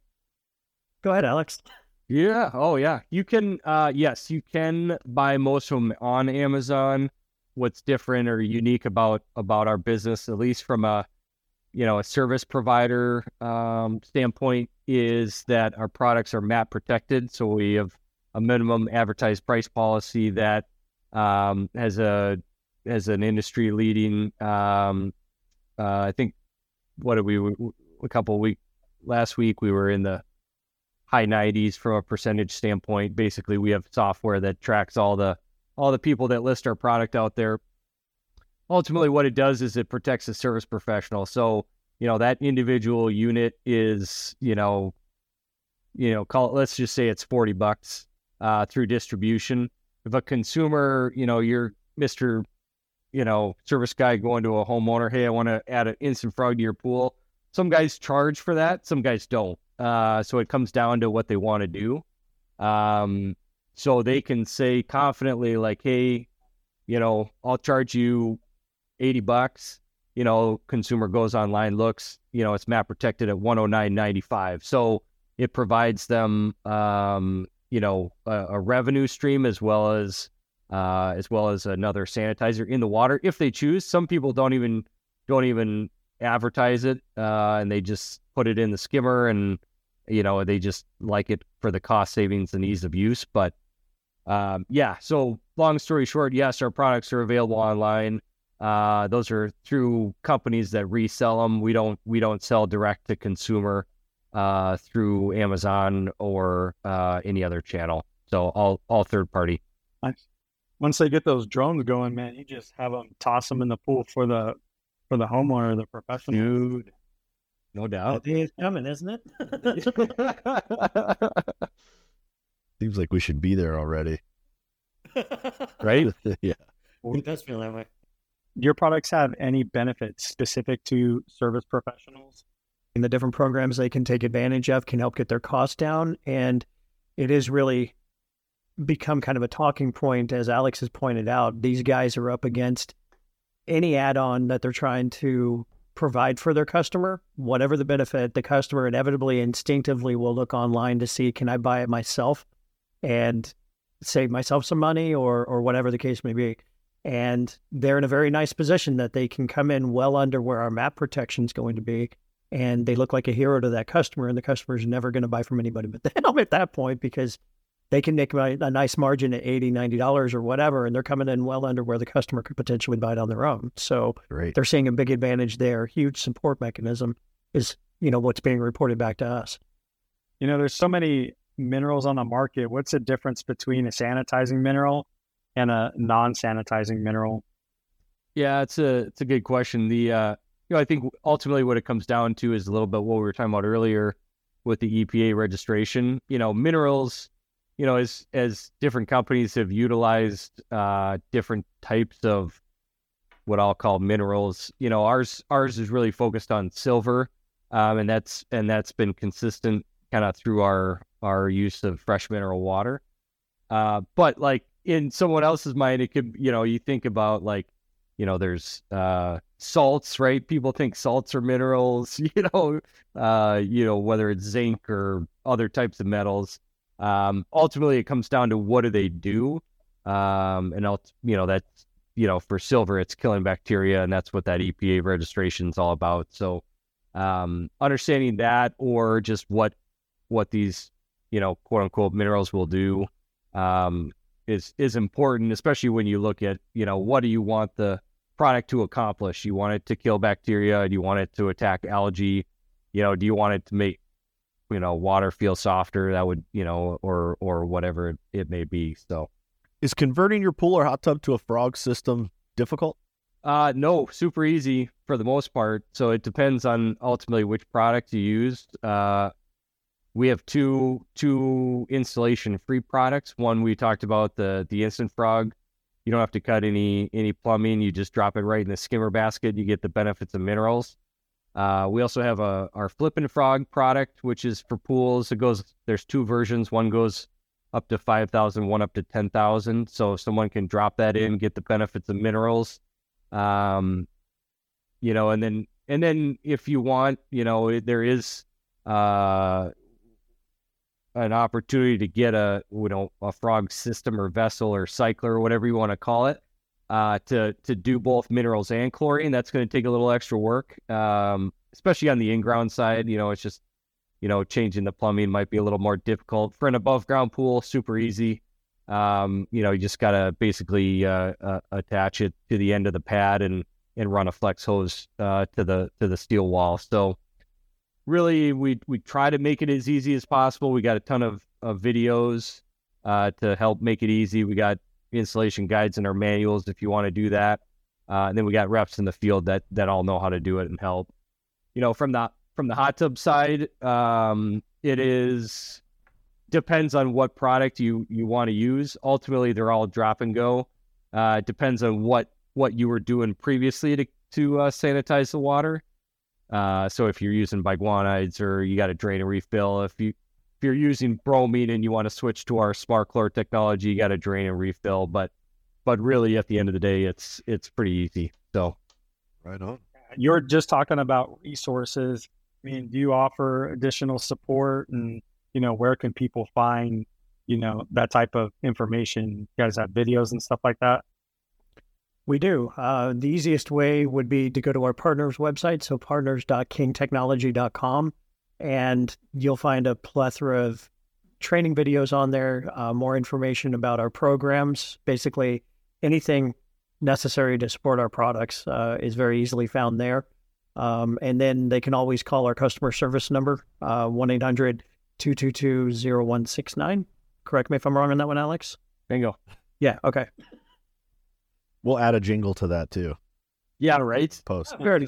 A: Go ahead, Alex.
C: Yeah. Oh, yeah. You can, uh, yes, you can buy most of them on Amazon. What's different or unique about, about our business, at least from a, you know, a service provider um, standpoint, is that our products are M A P protected. So we have a minimum advertised price policy that um, has a has an industry leading. Um, uh, I think what did we a couple of week last week we were in the high nineties from a percentage standpoint. Basically, we have software that tracks all the all the people that list our product out there. Ultimately, what it does is it protects the service professional. So, you know, that individual unit is, you know, you know, call it, let's just say it's forty bucks uh, through distribution. If a consumer, you know, you're Mister, you know, service guy going to a homeowner, hey, I want to add an Instant Frog to your pool. Some guys charge for that. Some guys don't. Uh, so it comes down to what they want to do. Um, so they can say confidently like, hey, you know, I'll charge you eighty bucks, you know, consumer goes online, looks, you know, it's M A P protected at one oh nine ninety-five. So it provides them, um, you know, a, a revenue stream as well as, uh, as well as another sanitizer in the water if they choose. Some people don't even, don't even advertise it, uh, and they just put it in the skimmer, and you know they just like it for the cost savings and ease of use. But um, yeah, so long story short, yes, our products are available online. Uh, those are through companies that resell them. We don't we don't sell direct to consumer uh, through Amazon or uh, any other channel. So all all third party.
B: Nice. Once they get those drones going, man, you just have them toss them in the pool for the for the homeowner, the professional.
C: Dude, no doubt.
A: That day is coming, isn't it?
D: Seems like we should be there already.
C: Right?
D: Yeah.
A: It does feel that way.
B: Your products have any benefits specific to service professionals?
A: And the different programs they can take advantage of can help get their costs down. And it is really become kind of a talking point, as Alex has pointed out. These guys are up against any add-on that they're trying to provide for their customer. Whatever the benefit, the customer inevitably, instinctively will look online to see, can I buy it myself and save myself some money, or or whatever the case may be. And they're in a very nice position that they can come in well under where our map protection is going to be. And they look like a hero to that customer, and the customer is never going to buy from anybody but them at that point, because they can make a nice margin at eighty dollars, ninety dollars or whatever, and they're coming in well under where the customer could potentially buy it on their own. So
D: Great.
A: They're seeing a big advantage there. Huge support mechanism is, you know, what's being reported back to us.
B: You know, there's so many minerals on the market. What's the difference between a sanitizing mineral and a non-sanitizing mineral?
C: Yeah, it's a it's a good question. The uh, you know, I think ultimately what it comes down to is a little bit what we were talking about earlier with the E P A registration. You know, minerals, you know, as as different companies have utilized uh, different types of what I'll call minerals. You know, ours ours is really focused on silver, um, and that's and that's been consistent kind of through our our use of fresh mineral water. Uh, but like in someone else's mind, it could, you know, you think about like, you know, there's uh, salts, right? People think salts are minerals, you know, uh, you know, whether it's zinc or other types of metals. Um, ultimately, it comes down to what do they do, um, and I'll, you know, that's, you know, for silver, it's killing bacteria, and that's what that E P A registration is all about. So, um, understanding that, or just what what these, you know, quote unquote minerals will do, um, is is important, especially when you look at, you know, what do you want the product to accomplish? You want it to kill bacteria? Do you want it to attack algae? You know, do you want it to make, you know, water feel softer? That would, you know, or or whatever it may be. So,
D: is converting your pool or hot tub to a frog system difficult?
C: Uh, no, super easy for the most part. So it depends on ultimately which product you used. Uh, we have two two installation free products. One we talked about, the the Instant Frog. You don't have to cut any any plumbing. You just drop it right in the skimmer basket. You get the benefits of minerals. Uh, we also have a our Flippin' Frog product, which is for pools. It goes, there's two versions. One goes up to five thousand, one up to ten thousand. So someone can drop that in, get the benefits of minerals. Um, you know, and then, and then if you want, you know, it, there is, uh, an opportunity to get a, you know, a frog system or vessel or cycler or whatever you want to call it, uh, to, to do both minerals and chlorine. That's going to take a little extra work. Um, especially on the in-ground side, you know, it's just, you know, changing the plumbing might be a little more difficult. For an above ground pool, super easy. Um, you know, you just got to basically, uh, uh, attach it to the end of the pad and, and run a flex hose, uh, to the, to the steel wall. So really we, we try to make it as easy as possible. We got a ton of, of videos, uh, to help make it easy. We got installation guides in our manuals if you want to do that. Uh, and then we got reps in the field that, that all know how to do it and help. You know, from the, from the hot tub side, um, it is, depends on what product you, you want to use. Ultimately, they're all drop and go. Uh, it depends on what, what you were doing previously to, to uh, sanitize the water. Uh, so if you're using biguanides or you got to drain and refill, if you, if you're using bromine and you want to switch to our Smart Chlor technology, you got to drain and refill. But, but really at the end of the day, it's, it's pretty easy. So.
D: Right on.
B: You're just talking about resources. I mean, do you offer additional support, and, you know, where can people find, you know, that type of information? You guys have videos and stuff like that?
A: We do. Uh, the easiest way would be to go to our partners website, so partners dot king technology dot com, and you'll find a plethora of training videos on there, uh, more information about our programs. Basically, anything necessary to support our products uh, is very easily found there. Um, and then they can always call our customer service number, uh, one eight hundred two two two zero one six nine. Correct me if I'm wrong on that one, Alex.
C: Bingo.
A: Yeah, okay.
D: We'll add a jingle to that too.
C: Yeah, right.
D: Post.
A: Very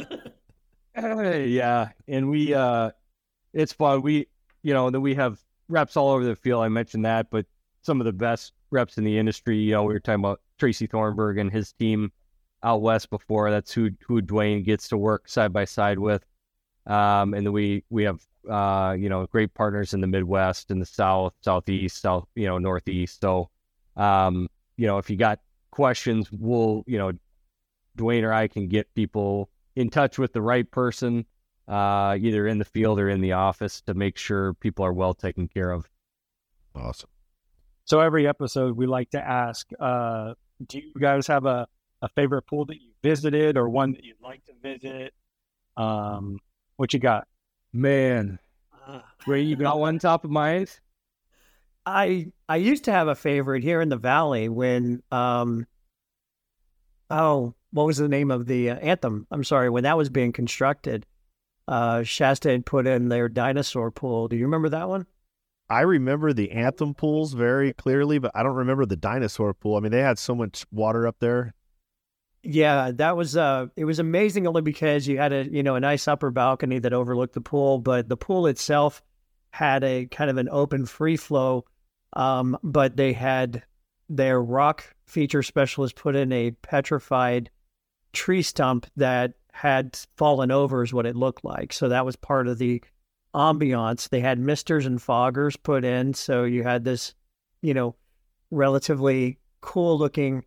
C: Yeah, and we, uh, it's fun. We, you know, then we have reps all over the field. I mentioned that, but some of the best reps in the industry. You know, we were talking about Tracy Thornburg and his team out west before. That's who who Dwayne gets to work side by side with. Um, and then we we have uh, you know, great partners in the Midwest, in the South, Southeast, South, you know, Northeast. So, um, you know, if you got questions, we'll, you know, Dwayne or I can get people in touch with the right person, uh, either in the field or in the office, to make sure people are well taken care of.
D: Awesome.
B: So every episode we like to ask, uh, do you guys have a, a favorite pool that you visited or one that you'd like to visit? Um, what you got?
C: Man, where you got one top of mind?
A: I I used to have a favorite here in the Valley when, um, oh, what was the name of the uh, Anthem? I'm sorry, when that was being constructed, uh, Shasta had put in their dinosaur pool. Do you remember that one?
D: I remember the Anthem pools very clearly, but I don't remember the dinosaur pool. I mean, they had so much water up there.
A: Yeah, that was, uh, it was amazing only because you had a, you know, a nice upper balcony that overlooked the pool, but the pool itself had a kind of an open free flow. Um, but they had their rock feature specialist put in a petrified tree stump that had fallen over is what it looked like. So that was part of the ambiance. They had misters and foggers put in. So you had this, you know, relatively cool looking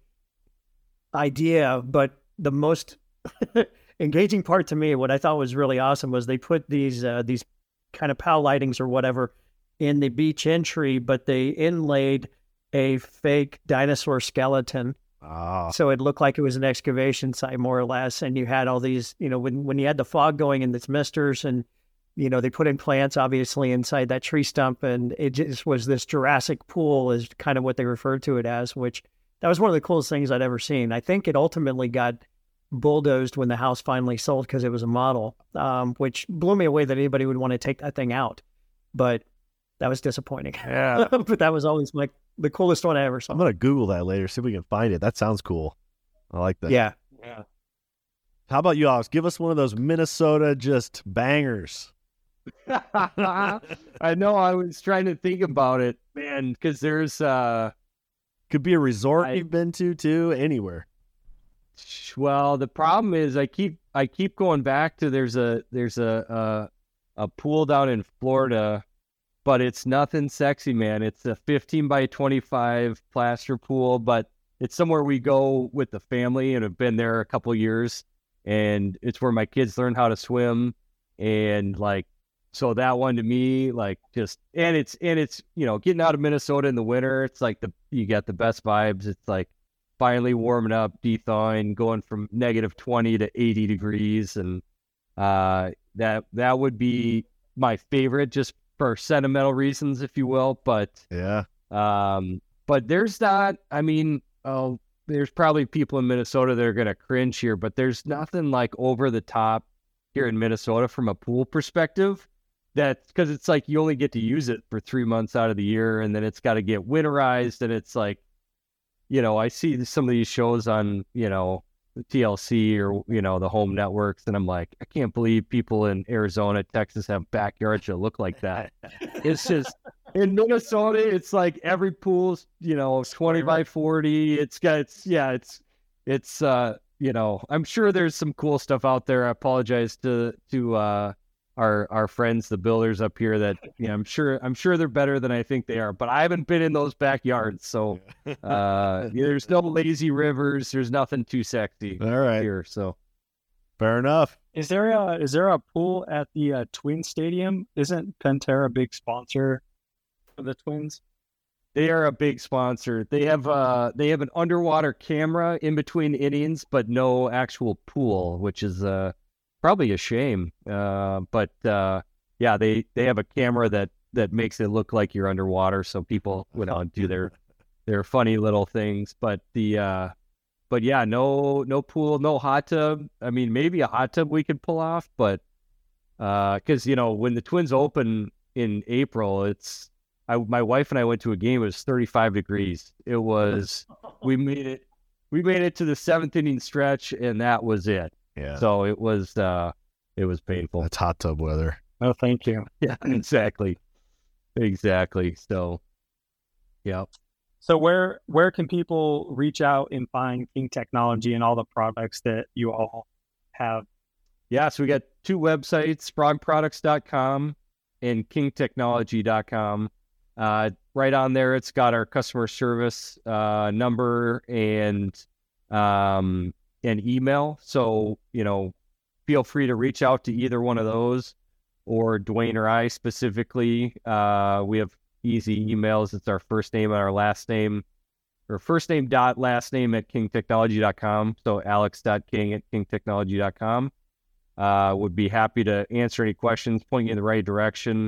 A: idea, but the most engaging part to me, what I thought was really awesome, was they put these uh, these kind of POW lightings or whatever in the beach entry, but they inlaid a fake dinosaur skeleton.
D: Ah.
A: So it looked like it was an excavation site, more or less. And you had all these, you know, when when you had the fog going and its misters, and you know, they put in plants obviously inside that tree stump, and it just was this Jurassic pool, is kind of what they referred to it as, which that was one of the coolest things I'd ever seen. I think it ultimately got bulldozed when the house finally sold because it was a model, um, which blew me away that anybody would want to take that thing out. But that was disappointing.
D: Yeah.
A: But that was always like the coolest one I ever saw.
D: I'm going to Google that later, see if we can find it. That sounds cool. I like that.
A: Yeah.
B: Yeah.
D: How about you, Alex? Give us one of those Minnesota just bangers.
C: I know, I was trying to think about it, man, because there's... uh
D: Could be a resort
C: I-
D: you've been to, too, anywhere.
C: Well, the problem is I keep I keep going back to there's a there's a a, a pool down in Florida, but it's nothing sexy, man. It's a fifteen by twenty-five plaster pool, but it's somewhere we go with the family and have been there a couple years, and it's where my kids learn how to swim, and like, so that one to me, like, just, and it's and it's you know, getting out of Minnesota in the winter, it's like the you get the best vibes. It's like finally warming up, de-thawing, going from negative twenty to eighty degrees. And uh, that that would be my favorite, just for sentimental reasons, if you will. But
D: Yeah.
C: um, but there's not, I mean, oh, there's probably people in Minnesota that are going to cringe here, but there's nothing like over the top here in Minnesota from a pool perspective. That's because it's like you only get to use it for three months out of the year, and then it's got to get winterized, and it's like, you know, I see some of these shows on, you know, T L C or, you know, the home networks, and I'm like, I can't believe people in Arizona, Texas have backyards that look like that. It's just, in Minnesota, it's like every pool's, you know, twenty by forty. It's got, it's, yeah, it's, it's, uh, you know, I'm sure there's some cool stuff out there. I apologize to, to, uh, our our friends, the builders up here, that, you know, I'm sure I'm sure they're better than I think they are, but I haven't been in those backyards, so uh, there's no lazy rivers, there's nothing too sexy
D: All right.
C: here. So
D: Fair enough.
B: Is there a is there a pool at the uh, Twin Stadium? Isn't Pentair a big sponsor for the Twins?
C: They are a big sponsor. They have uh they have an underwater camera in between innings, but no actual pool, which is uh probably a shame. Uh, but uh, yeah, they they have a camera that that makes it look like you're underwater, so people you know do their their funny little things. But the uh, but yeah, no no pool, no hot tub. I mean, maybe a hot tub we could pull off, but because uh, you know when the Twins open in April, it's I, my wife and I went to a game. It was thirty-five degrees. It was we made it. We made it to the seventh inning stretch, and that was it.
D: Yeah.
C: So it was uh, it was painful.
D: That's hot tub weather.
B: Oh, thank you.
C: Yeah, exactly, exactly. So, yeah.
B: So where where can people reach out and find King Technology and all the products that you all have?
C: Yeah. So we got two websites: frog products dot com and king technology dot com. Uh, right on there, it's got our customer service uh, number and um, and email. So, you know, feel free to reach out to either one of those or Dwayne or I specifically. Uh, we have easy emails. It's our first name and our last name, or first name dot last name at king technology dot com. So alex dot king at king technology dot com. Uh, would be happy to answer any questions, point you in the right direction.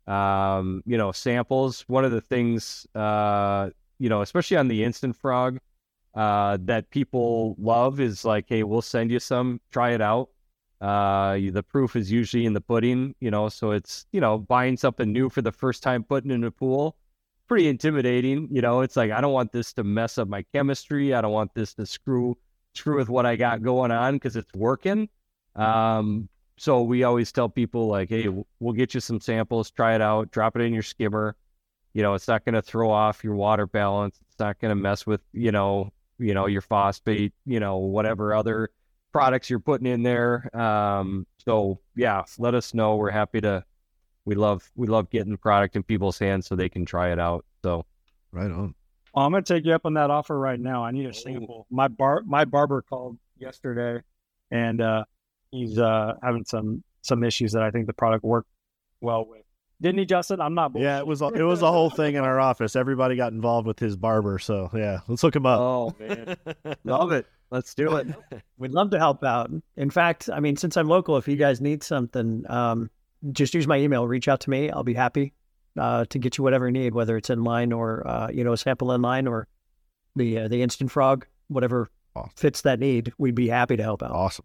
C: Um, you know, samples. One of the things, uh, you know, especially on the Instant Frog, uh, that people love is like, hey, we'll send you some, try it out. Uh, the proof is usually in the pudding, you know, so it's, you know, buying something new for the first time, putting in a pool, pretty intimidating. You know, it's like, I don't want this to mess up my chemistry. I don't want this to screw, screw with what I got going on because it's working. Um, So we always tell people like, hey, we'll get you some samples, try it out, drop it in your skimmer. You know, it's not going to throw off your water balance. It's not going to mess with, you know, you know, your phosphate, you know, whatever other products you're putting in there. Um, so yeah, let us know. We're happy to, we love, we love getting the product in people's hands so they can try it out. So
D: right on.
B: Well, I'm going to take you up on that offer right now. I need a sample. My bar, my barber called yesterday and, uh, he's uh, having some some issues that I think the product worked well with. Didn't he, Justin? I'm not.
D: Yeah, it was a, it was a whole thing in our office. Everybody got involved with his barber. So yeah, let's look him up.
C: Oh man, love it. Let's do it.
A: We'd love to help out. In fact, I mean, since I'm local, if you guys need something, um, just use my email. Reach out to me. I'll be happy uh, to get you whatever you need, whether it's in line or uh, you know, a sample in line or the uh, the Instant Frog, whatever awesome. Fits that need. We'd be happy to help out.
D: Awesome.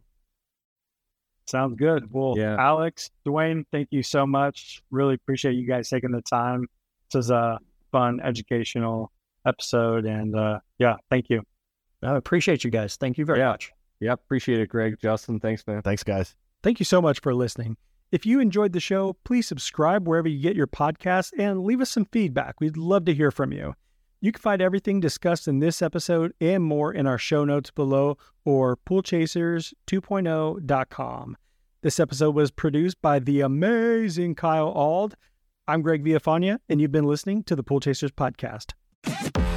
B: Sounds good. Well, yeah. Alex, Dwayne, thank you so much. Really appreciate you guys taking the time. This is a fun, educational episode. And uh, yeah, thank you.
A: I appreciate you guys. Thank you very
C: yeah.
A: much.
C: Yeah, appreciate it, Greg. Justin, thanks, man.
D: Thanks, guys.
E: Thank you so much for listening. If you enjoyed the show, please subscribe wherever you get your podcasts and leave us some feedback. We'd love to hear from you. You can find everything discussed in this episode and more in our show notes below or pool chasers two point oh dot com. This episode was produced by the amazing Kyle Auld. I'm Greg Villafana, and you've been listening to the Pool Chasers Podcast.